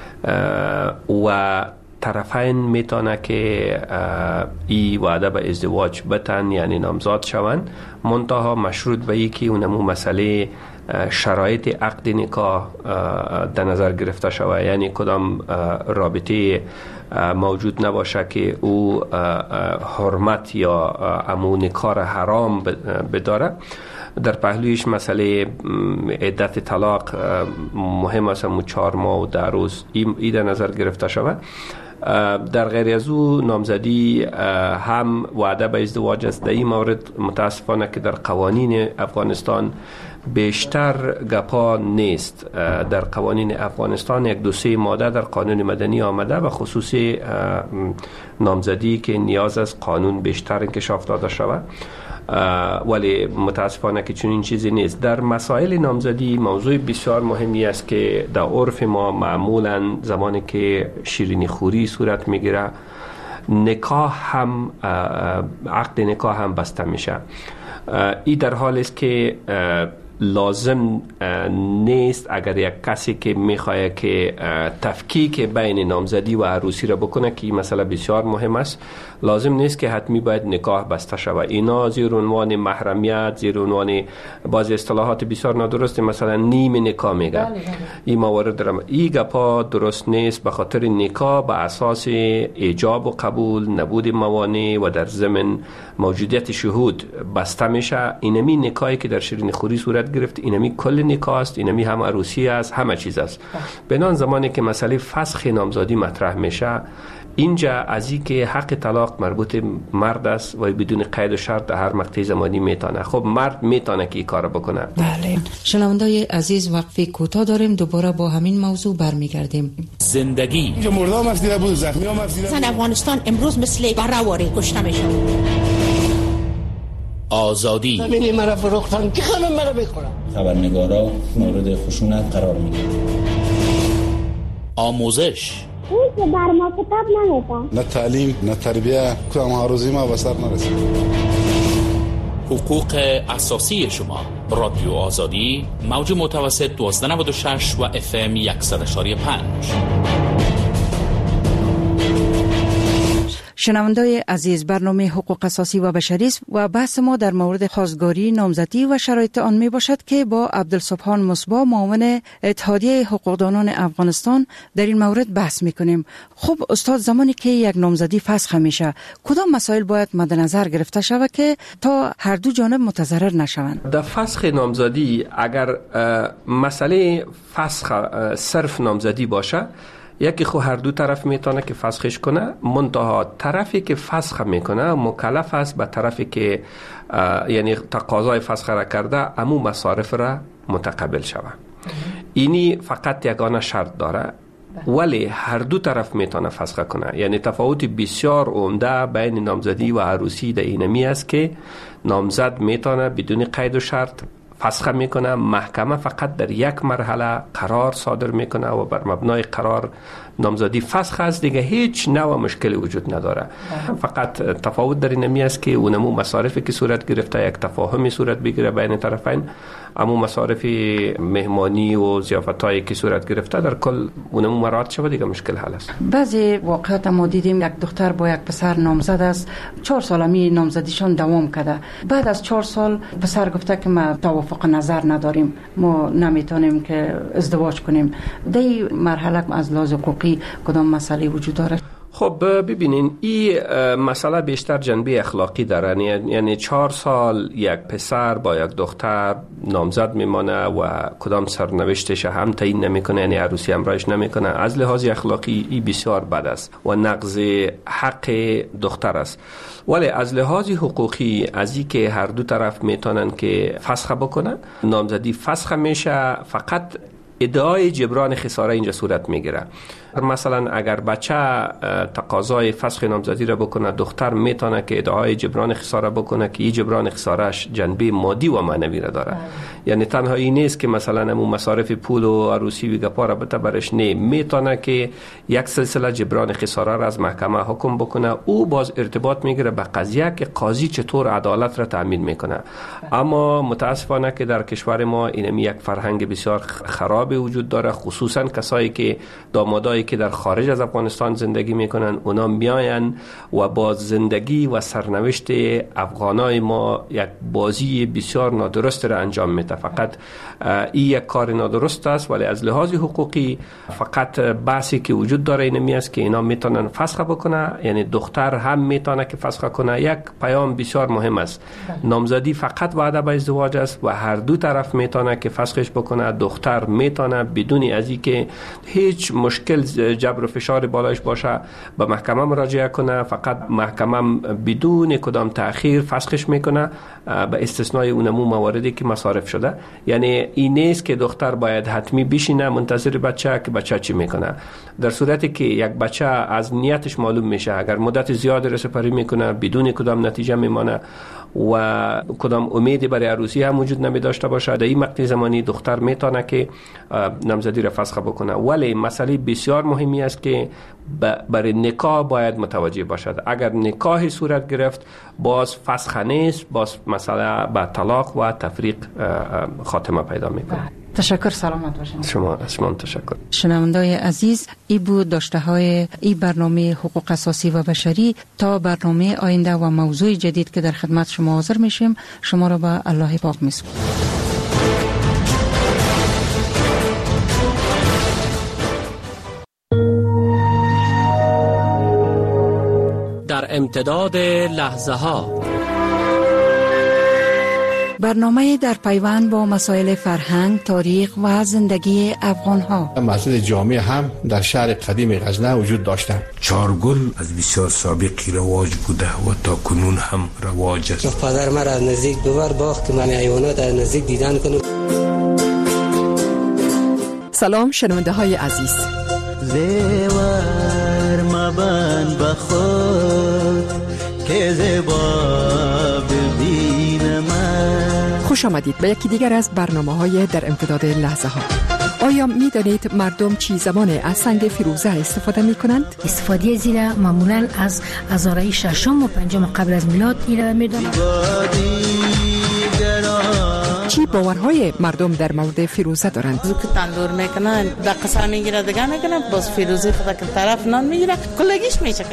[SPEAKER 23] و طرفین میتونه که ای وعده به ازدواج بتن یعنی نامزاد شوند، منتها مشروط به ای که اونمو مسئله شرایط عقد نکاح در نظر گرفته شود، یعنی کدام رابطه موجود نباشه که او حرمت یا امو نکاح حرام بداره. در پهلویش مسئله عدت طلاق مهم است، همون چهار ماه و ده روز ای در نظر گرفته شود. در غیر از او نامزدی هم وعده به ازدواج است. در این مورد متاسفانه که در قوانین افغانستان بیشتر گپا نیست. در قوانین افغانستان یک دو سه ماده در قانون مدنی آمده و خصوصی نامزدی که نیاز است قانون بیشتر انکشاف داده شود، ولی متاسفانه که چون این چیزی نیست. در مسائل نامزدی موضوع بسیار مهمی است که در عرف ما معمولا زمانی که شیرینی خوری صورت میگیره نکاح هم عقد نکاح هم بسته میشه. این در حال است که لازم نیست اگر یک کسی که میخواد که تفکیک بین نامزدی و عروسی را بکنه که این مسئله بسیار مهم است، لازم نیست که حتمی باید نکاح بسته شود. اینا زیر عنوان محرمیت، زیر عنوان بعضی اصطلاحات بسیار نادرست مثلا نیم نکاح میگه. این موارد درم این گپا درست نیست، به خاطر نکاح به اساس ایجاب و قبول، نبود موانع و در ضمن موجودیت شهود بسته میشه. اینمی نکاحی که در شیرین خوری صورت گرفت اینمی کل نکاح است، اینمی هم عروسی است، همه چیز است. بنان زمانی که مسئله فسخ نامزدی مطرح میشه، اینجا از این که حق طلاق مربوط مرد است و بدون قید و شرط در هر مقطع زمانی میتونه. خب مرد میتونه که این کار بکنه.
[SPEAKER 22] بله. شنوندای عزیز، وقفه کوتاه داریم، دوباره با همین موضوع برمیگردیم.
[SPEAKER 3] زندگی
[SPEAKER 4] اینجا مردم افزیده بود، زخمی هم افزیده بود.
[SPEAKER 3] زن افغانستان امروز مثل برهواره کشته میشه. آزادی
[SPEAKER 4] ببینی مرا فروختن که خانم مرا بخورم.
[SPEAKER 3] خبرنگارا مورد خشونت قرار میگیرن. آموزش
[SPEAKER 5] اون که بر ما کتاب نمیدن.
[SPEAKER 4] نه تعلیم نه تربیه که ما روزی ما به سر نرسید.
[SPEAKER 20] حقوق اساسی شما. رادیو آزادی، موج متوسط دوازده نود و شش و اف ام صد و یک و پنج.
[SPEAKER 22] شنوندای عزیز، برنامه حقوق اساسی و بشری است و بحث ما در مورد خواستگاری، نامزدی و شرایط آن می باشد که با عبدالسبحان مصباح، معاون اتحادیه حقوقدانان افغانستان، در این مورد بحث می کنیم. خب استاد، زمانی که یک نامزدی فسخ میشه، کدام مسائل باید مد نظر گرفته شود که تا هر دو جانب متضرر نشوند؟
[SPEAKER 23] در فسخ نامزدی اگر مسئله فسخ صرف نامزدی باشه، یکی خو هر دو طرف میتونه که فسخش کنه، منتها طرفی که فسخ میکنه مکلف است به طرفی که یعنی تقاضای فسخ را کرده امو مصارف را متقبل شود. اینی فقط یگانه شرط داره، ولی هر دو طرف میتونه فسخ کنه. یعنی تفاوت بسیار عمده بین نامزدی و عروسی در اینمی است که نامزد میتونه بدون قید و شرط فسخ میکنه، محکمه فقط در یک مرحله قرار صادر میکنه و بر مبنای قرار نامزدی فسخ است، دیگه هیچ نوع مشکلی وجود نداره. فقط تفاوت در این می است که اونمو مصارفی که صورت گرفته یک تفاهمی صورت بگیره بین طرفین، اما مصارف مهمانی و ضیافتایی که صورت گرفته در کل اونمو مراعات شود، دیگه مشکل حل است.
[SPEAKER 22] بعضی واقعات ما دیدیم یک دختر با یک پسر نامزد است، چهار سال می نامزدیشون دوام کرده. بعد از چهار سال پسر گفته که ما توافق نظر نداریم، ما نمیتونیم که ازدواج کنیم. در این مرحله از لحاظ حقوقی کدام مسئله وجود داره؟
[SPEAKER 23] خب ببینین، این مسئله بیشتر جنبه اخلاقی داره. یعنی چهار سال یک پسر با یک دختر نامزد میمانه و کدام سرنوشتش هم تعیین نمیکنه، یعنی عروسی همراهش نمیکنه. از لحاظ اخلاقی این بسیار بد است و نقض حق دختر است. ولی از لحاظ حقوقی، از این که هر دو طرف میتونن که فسخ بکنن، نامزدی فسخ میشه، فقط ادعای جبران خساره اینجا صورت میگیره. مثلا اگر بچه تقاضای فسخ نامزدی را بکنه، دختر میتونه که ادعای جبران خساره بکنه که این جبران خسارهش جنبه مادی و معنوی را داره. یعنی تنها این نیست که مثلا همون مصارف پول و عروسی و گپا را بده برش، نه، میتونه که یک سلسله جبران خساره را از محکمه حکم بکنه. او باز ارتباط میگیره به قضیه که قاضی چطور عدالت را تامین میکنه. اما متاسفانه که در کشور ما این یک فرهنگ بسیار خراب وجود داره، خصوصا کسایی که دامادای که در خارج از افغانستان زندگی میکنن، اونا میاین و با زندگی و سرنوشت افغانای ما یک بازی بسیار نادرست را انجام میده. فقط این یک کار نادرست است، ولی از لحاظ حقوقی فقط بحثی که وجود داره این می است که اینا میتونن فسخ بکنه. یعنی دختر هم میتونه که فسخ کنه. یک پیام بسیار مهم است، نامزدی فقط وعده به ازدواج است و هر دو طرف میتونه که فسخش بکنه. دختر میتونه بدون از اینکه هیچ مشکل جبر و فشار بالایش باشه به محکمه مراجعه کنه، فقط محکمه بدون کدام تأخیر فسخش میکنه به استثنای اونمو مواردی که مصارف شده. یعنی این نیست که دختر باید حتمی بشینه منتظر بچه که بچه چی میکنه. در صورتی که یک بچه از نیتش معلوم میشه، اگر مدت زیاد رسپری میکنه بدون کدام نتیجه میمانه و کدام امیدی برای عروسی هم وجود نمی داشته باشه، در این مقطع زمانی دختر میتونه که نامزدی را فسخ بکنه. ولی مسئله بسیار مهمی است که برای نکاح باید متوجه باشد. اگر نکاح صورت گرفت باز فسخ نیست، باز مسئله به طلاق و تفریق خاتمه پیدا میکنه.
[SPEAKER 22] تشکر، سلامت باشید.
[SPEAKER 23] شما شما تشکر.
[SPEAKER 22] شنوندای عزیز، ای بود داشته های ای برنامه حقوق اساسی و بشری. تا برنامه آینده و موضوع جدید که در خدمت شما حاضر میشیم، شما را به الله پاک میسپارم.
[SPEAKER 7] در امتداد لحظه ها،
[SPEAKER 22] برنامه در پیوند با مسائل فرهنگ، تاریخ و زندگی افغان ها.
[SPEAKER 4] مسجد جامع هم در شهر قدیم غزنه وجود داشتند.
[SPEAKER 8] چارگل از بسیار سابقی رواج بوده و تا کنون هم رواج است.
[SPEAKER 24] پدر مرا از نزدیک ببر باخت که من حیوانات از نزدیک دیدن کنم.
[SPEAKER 25] سلام شنونده های عزیز.
[SPEAKER 26] زیور مبن بخود که زیبا ببینم.
[SPEAKER 25] خوش آمدید به یکی دیگر از برنامه‌های در امتداد لحظه ها. آیا می دانید مردم چی زمان از سنگ فیروزه استفاده می کنند؟
[SPEAKER 6] استفاده زیرا معمولا از هزاره ششم و پنجم قبل از میلاد ایره می دانند.
[SPEAKER 25] چی باورهای مردم در مورد فیروزه دارند؟
[SPEAKER 10] زو که تندور میکنن دقیقه میگیره دیگه نکنه باز فیروزه فقط که طرف نان میگیره کلگیش میشه.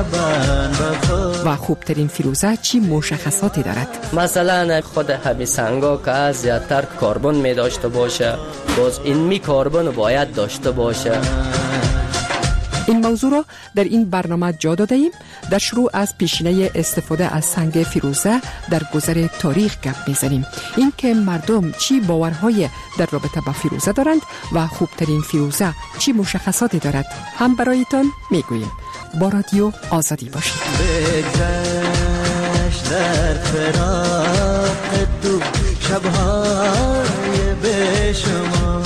[SPEAKER 25] و خوبترین فیروزه چی مشخصاتی دارد؟
[SPEAKER 11] مثلا خود همین سنگا که از زیادتر کربن می داشته باشه، باز این می کربن باید داشته باشه.
[SPEAKER 25] این موضوع را در این برنامه جا داده ایم. در شروع از پیشینه استفاده از سنگ فیروزه در گذر تاریخ گپ میزنیم، این که مردم چی باورهای در رابطه با فیروزه دارند و خوبترین فیروزه چی مشخصاتی دارد هم برایتان میگوییم. با رادیو آزادی باشید.
[SPEAKER 14] بگذشت در فراق تو شبهای به شما،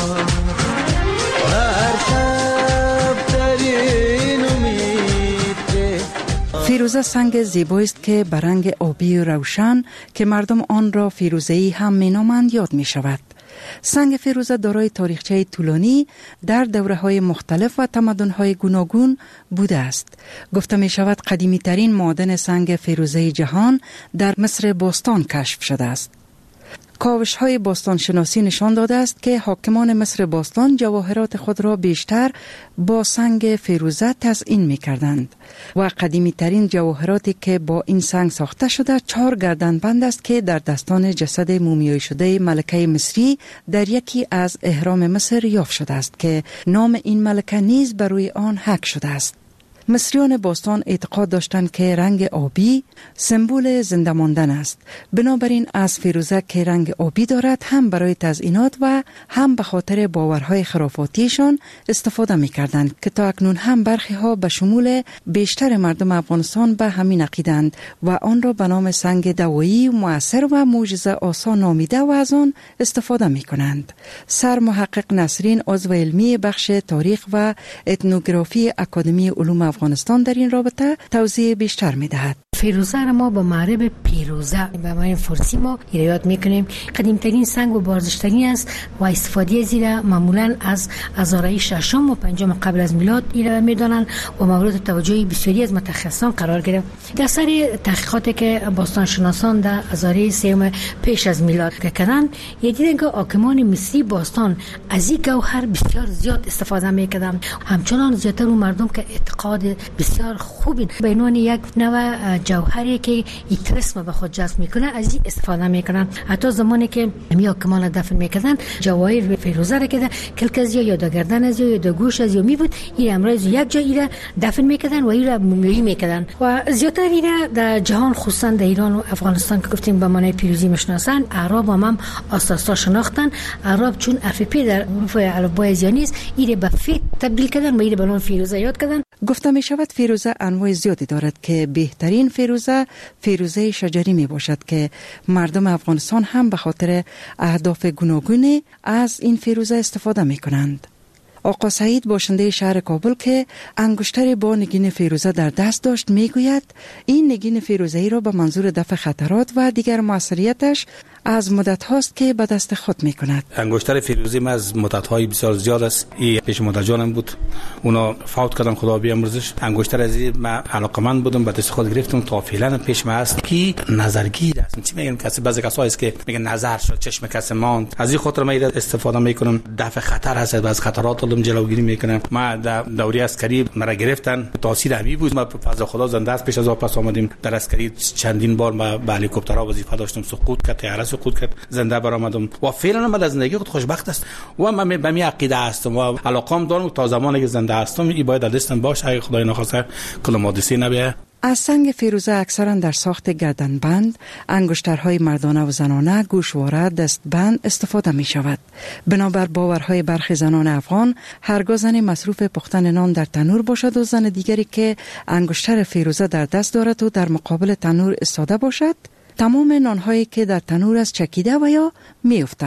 [SPEAKER 22] فیروزه سنگ زیبایی است که به رنگ آبی و روشن که مردم آن را فیروزه‌ای هم می‌نامند یاد می‌شود. سنگ فیروزه دارای تاریخچه طولانی در دوره‌های مختلف و تمدن‌های گوناگون بوده است. گفته می‌شود قدیمی ترین معدن سنگ فیروزه جهان در مصر باستان کشف شده است. کاوش های باستان شناسی نشان داده است که حاکمان مصر باستان جواهرات خود را بیشتر با سنگ فیروزه تزیین می کردند و قدیمی ترین جواهراتی که با این سنگ ساخته شده چهار گردنبند است که در دستان جسد مومیایی شده ملکه مصری در یکی از اهرام مصر یافت شده است که نام این ملکه نیز بر روی آن حک شده است. مصریان باستان اعتقاد داشتند که رنگ آبی سمبل زنده ماندن است. بنابراین از فیروزه که رنگ آبی دارد هم برای تزیینات و هم به خاطر باورهای خرافاتیشان استفاده می کردند که تا اکنون هم برخی ها به شمول بیشتر مردم افغانستان به همین عقیدند و آن را به نام سنگ دوایی مؤثر و معجزه آسا نامیده و از آن استفاده می کنند. سر محقق نسرین عضو علمی بخش تاریخ و اتنوگرافی اکادمی علوم افغانستان در این رابطه توضیح بیشتر می دهد.
[SPEAKER 6] فیروزه را ما با معرب پیروزه به معنی فارسی ما یاد میکنیم. قدیم ترین سنگ و بارزشترین است و استفاده زیرا معمولا از هزاره ششم و پنجم قبل از میلاد ایره میدانند و مورد توجه بسیاری از متخصصان قرار گرفت. در سر تحقیقاتی که باستان شناسان در هزاره سوم پیش از میلاد کردند، دیدند که حاکمان مصری باستان از این گوهر بسیار زیاد استفاده میکردند. همچنان زیاتر اون مردم که اعتقاد بسیار خوبی به عنوان یک نوع جوهری که یک رسم به خود جذب میکنه از این استفاده میکنن. حتی زمانی که می حاکمان دفن میکردن جواهر فیروزه را که کلکز یا دا گردن از یا دا گوش از یا می بود این امروز یک جا ایره دفن میکردن و ایره مومیایی میکردن و زیاتر ایره در جهان خصوصا در ایران و افغانستان که گفتیم به معنی پیروزی میشناسن. اعراب هم, هم اساسا شناختن. اعراب چون حرف پی در حروف الفبای زیانیست ایره به فی تبدیل کردن و ایره به نام فیروزه یاد کردن.
[SPEAKER 22] گفته می شود فیروزه انواع زیادی دارد که بهترین فیروزه فیروزه شجری می باشد که مردم افغانستان هم به خاطر اهداف گوناگونی از این فیروزه استفاده می کنند. آقا سعید باشنده شهر کابل که انگشتری با نگین فیروزه در دست داشت می گوید این نگین فیروزه‌ای را به منظور دفع خطرات و دیگر موثریتش از مدت هاست که به دست خود می کند.
[SPEAKER 15] انگشتر فیروزی من از مدت های بسیار زیاد است. این پیش مادر جانم بود، اونا فوت کردن خدا بیامرزش. انگشتر از این من علاقمند بودم به دست خود گرفتم تا فعلا پیش من است کی نظرگیر است. چی میگن کسی بعضی کسایی است که میگن نظر شد چشم کسی ماند. از این خاطر من استفاده میکنم. دفع خطر هست، از خطرات علم جلوگیری میکنم. ما در دوره عسکری مرا گرفتن، تاثیر همی بود. ما به فضل خدا زنده است پیش از واپس آمدیم. در عسکری چندین بار ما به هلیکوپترها وظیفه داشتم، سقوط کرد، طیاره سقوط کرد، زنده برآمدم و فعلا من از زندگی خود خوشبخت است و من به می عقیده هستم و علاقم دارم تا زمانی که زنده هستم این باید دستم باشه. اگه خدای نخواسته کل حادثه نبیه.
[SPEAKER 22] از سنگ فیروزه اکثرا در ساخت گردنبند، انگشترهای مردانه و زنانه، گوشواره، دستبند استفاده می شود. بنابر باورهای برخی زنان افغان، هرگاه زن مصروف پختن نان در تنور باشد و زن دیگری که انگشتر فیروزه در دست دارد و در مقابل تنور ایستاده باشد، تمام نانهایی که در تنور از چکیده و یا می افتند.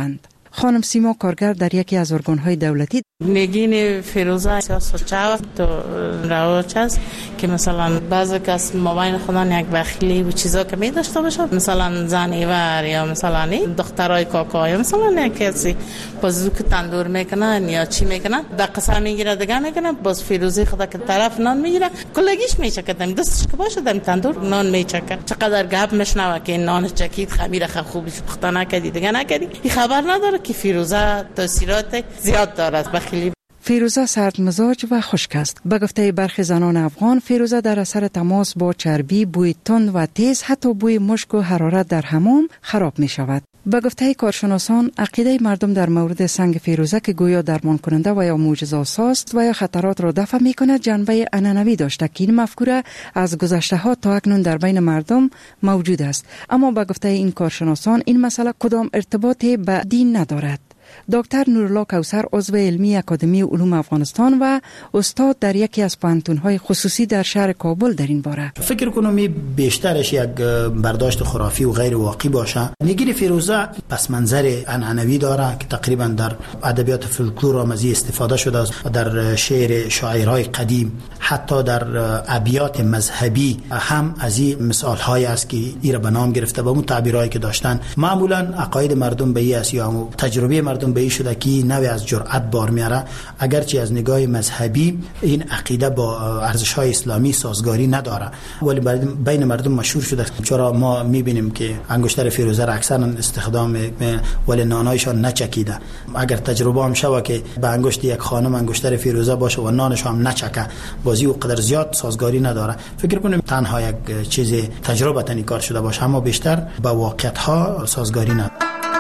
[SPEAKER 22] خانم سیما کارگر در یکی از ارگان‌های دولتی
[SPEAKER 10] نگین فیروزه سیاستچو تو رواج است که مثلا بعضی کس مابین خودان یک بخیلی و چیزا که می داشته باشه، مثلا زن ایور یا مثلا دخترای کاکا یا مثلا یک کسی بازو که تندور میکنن یا چی میکنن در قصه میگیره دیگه میکنن، باز فیروزه خدا که طرف نان میگیره کلگیش میچکه دستش که باشه دم تندور نان میچکه. چقدر گپ میشنوه که نان چکید خمیر خ خوبی پخته نکردی دیگه نکردی، این خبر نداره که فیروزه تاثیرات زیاد دارد. بخیلی
[SPEAKER 22] فیروزه سرد مزاج و خشک است. به گفته برخی زنان افغان، فیروزه در اثر تماس با چربی، بوی تند و تیز، حتی بوی مشک و حرارت در حمام خراب می شود. به گفته کارشناسان، عقیده مردم در مورد سنگ فیروزه که گویا درمان کننده و یا معجزه‌آساست و یا خطرات را دفع می کند جنبه عنعنوی داشته که این مفکوره از گذشته ها تا اکنون در بین مردم موجود است. اما به گفته این کارشناسان این مسئله کدام ارتباطی به دین ندارد. دکتر نورالله کوثر عضو علمی اکادمی علوم افغانستان و استاد در یکی از پوهنتون‌های خصوصی در شهر کابل در این باره
[SPEAKER 9] فکر کنم می بیشترش یک برداشت خرافی و غیر واقعی باشه. نگین فیروزه پس منظر عنعنوی داره که تقریبا در ادبیات فولکلور و مزی استفاده شده است، در شعر شاعرای قدیم، حتی در ابیات مذهبی هم از این مثال‌های است که ایرا به نام گرفته با اون تعبیرایی که داشتن. معمولا عقاید مردم به این است یا تجربه مردم به این شده که نوع از جرأت بار میاره، اگرچه از نگاه مذهبی این عقیده با ارزش‌های اسلامی سازگاری نداره، ولی بین مردم مشهور شده. چرا ما میبینیم که انگشتر فیروزه را اکثرا استخدام ولی نانایشان نچکیده. اگر تجربه هم شوه که به انگشت یک خانم انگشتر فیروزه باشه و نانش هم نچکه، بازی و قدر زیاد سازگاری نداره. فکر کنیم تنها یک چیز تجربه تنی کار شده باشه، اما بیشتر با واقعیت‌ها سازگاری نداره.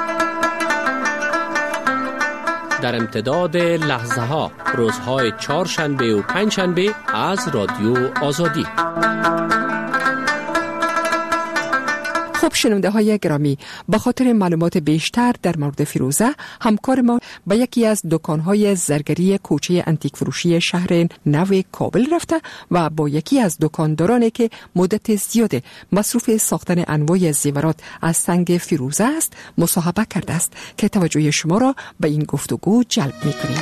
[SPEAKER 7] در امتداد لحظه ها روزهای چهارشنبه و پنجشنبه از رادیو آزادی.
[SPEAKER 25] خب شنونده های گرامی، به خاطر معلومات بیشتر در مورد فیروزه، همکار ما به یکی از دکانهای زرگری کوچه انتیک فروشی شهر نو کابل رفته و با یکی از دکاندارانی که مدت زیاد مصروف ساختن انواع زیورات از سنگ فیروزه است مصاحبه کرده است که توجه شما را به این گفتگو جلب می‌کنیم.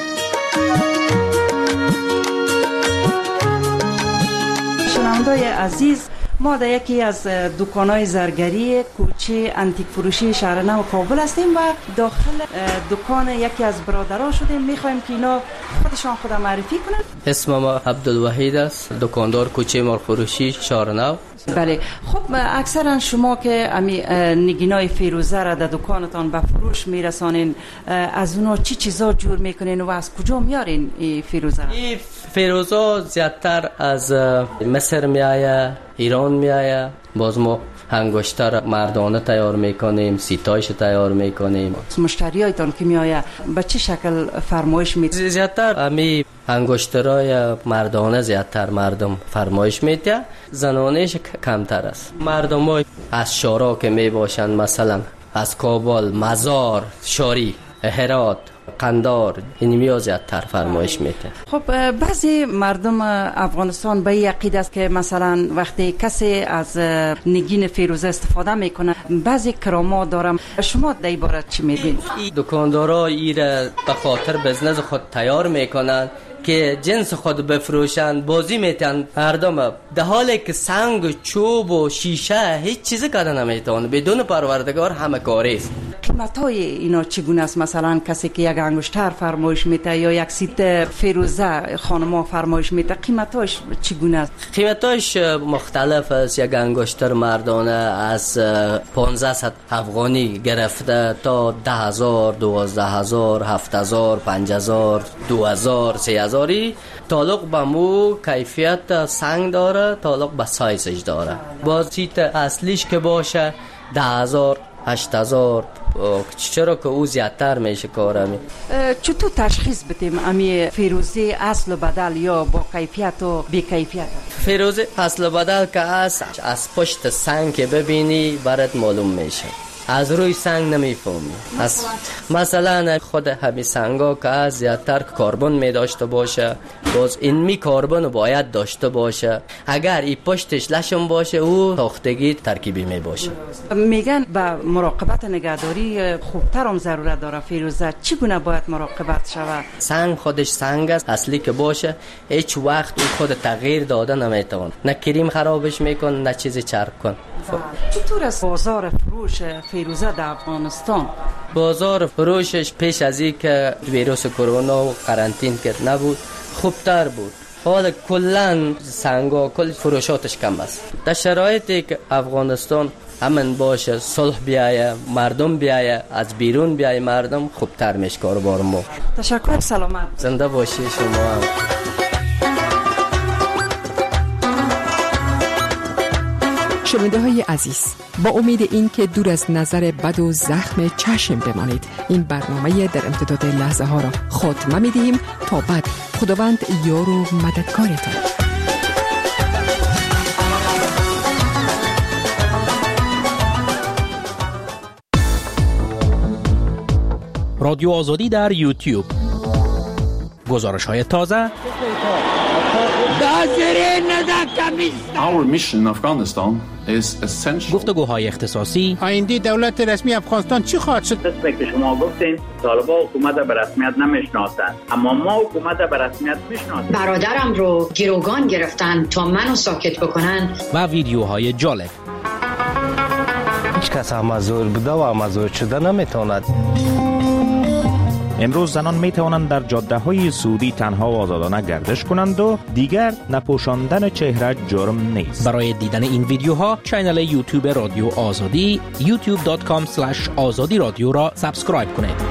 [SPEAKER 22] شنونده‌های عزیز، ما در یکی از دکان‌های زرگری کوچه انتیک فروشی شهر نو کابل هستیم و داخل دکان یکی از برادرها شدیم. می‌خوایم که اینا خودشان خود معرفی کنند.
[SPEAKER 11] اسم ما عبدالوحید است، دکاندار کوچه مرغ فروشی شهر نو.
[SPEAKER 22] بله، خب اکثرا شما که امی نگینای فیروزه را در دکانتان به فروش میرسانین، از اونا چی چیزا جور میکنین و از کجا میارین این فیروزه را؟
[SPEAKER 11] این فیروزه زیادتر از مصر میآید، ایران میآید. باز ما انگشتر مردانه تیار میکنیم، سیتایش تیار میکنیم.
[SPEAKER 22] مشتریایتان که میآید به چه شکل فرمایش میدید؟
[SPEAKER 11] زیادتر امی انگشترای مردانه زیادتر مردم فرمایش میده، زنانهش کمتر است. مردم های از شارا که می باشند، مثلا از کابل، مزار، شاری، هرات، قندار، این میاد زیادتر فرمایش میده.
[SPEAKER 22] خب بعضی مردم افغانستان به این عقیده است که مثلا وقتی کسی از نگین فیروزه استفاده میکنه بعضی کرامات دارم. شما در این باره چی میگین؟
[SPEAKER 11] دکاندارا ایره به خاطر بزنس خود تیار میکنن که جنس خود بفروشن، بازی میتن مردم، در حالی که سنگ، چوب و شیشه هیچ چیزی کردن نمیتونه، بدون پروردگار همه کاری است.
[SPEAKER 22] قیمتای اینا چگونه است؟ مثلا کسی که یک انگشتر فرمایش میده یا یک سیت فیروزه خانما فرمایش میده، قیمتاش چگونه است؟
[SPEAKER 11] قیمتاش مختلف است. یک انگشتر مردانه از پانزده افغانی گرفته تا ده هزار، دوازده هزار، هفت هزار، پنج هزار، دو هزار، سه هزاری. تعلق به مو کیفیت سنگ داره، تعلق به سایزش داره. باز سیت اصلیش که باشه ده هزار، هشت هزار، چرا که او زیادتر میشه کارمی.
[SPEAKER 22] چطور تشخیص بدیم امی فیروزه اصل و بدل یا با کیفیت و بی کیفیت؟
[SPEAKER 11] فیروزه اصل و بدل که از از پشت سنگ که ببینی برات معلوم میشه. از روی سنگ نمیفهمی. از مثلا خود همین سنگا که از زیادتر کربن می داشته باشه، باز این می کربن باید داشته باشه. اگر این پشتش لشم باشه او ساختگی ترکیبی می باشه.
[SPEAKER 22] میگن با مراقبت نگهداری خوبتر هم ضرورت داره فیروزه. چگونه باید مراقبت شود؟
[SPEAKER 11] سنگ خودش سنگ است، اصلی که باشه هیچ وقت او خود تغییر داده نمیتونه. نه کریم خرابش میکن نه چیزی چرب کن.
[SPEAKER 22] چطور است بازار فروش فیروزه در افغانستان؟
[SPEAKER 11] بازار فروشش پیش از این که ویروس کرونا و قرنطین که نبود خوبتر بود. حالا کلن سنگا کل فروشاتش کم است. در شرایطی که افغانستان امن باشه، صلح بیایه، مردم بیایه، از بیرون بیایه مردم، خوبتر میشه کاروبار ما.
[SPEAKER 22] تشکر، سلامت.
[SPEAKER 11] زنده باشی شما هم.
[SPEAKER 25] شنونده های عزیز، با امید این که دور از نظر بد و زخم چشم بمانید، این برنامه در امتداد لحظه ها را خاتمه می دهیم. تا بعد خداوند یار و مددکارتان.
[SPEAKER 7] رادیو آزادی در یوتیوب، گزارش های تازه،
[SPEAKER 2] Our mission in Afghanistan is essential.
[SPEAKER 7] گفتگوهای اختصاصی.
[SPEAKER 12] آینده دولت رسمی افغانستان چی خواهد شد؟
[SPEAKER 13] مثل که شما گفتین طالبان حکومت به رسمیت نمیشناسند، اما ما حکومت به رسمیت میشناسیم.
[SPEAKER 16] برادرم رو گروگان گرفتن تا منو ساکت بکنن.
[SPEAKER 7] و ویدیوهای جالب.
[SPEAKER 19] هیچ کس مزور بوده و مزور شده نمیتواند.
[SPEAKER 26] امروز زنان می توانند در جاده های سعودی تنها و آزادانه گردش کنند و دیگر نپوشاندن چهره جرم نیست.
[SPEAKER 7] برای دیدن این ویدیوها کانال یوتیوب رادیو آزادی یوتیوب دات کام اسلش آزادی رادیو را سابسکرایب کنید.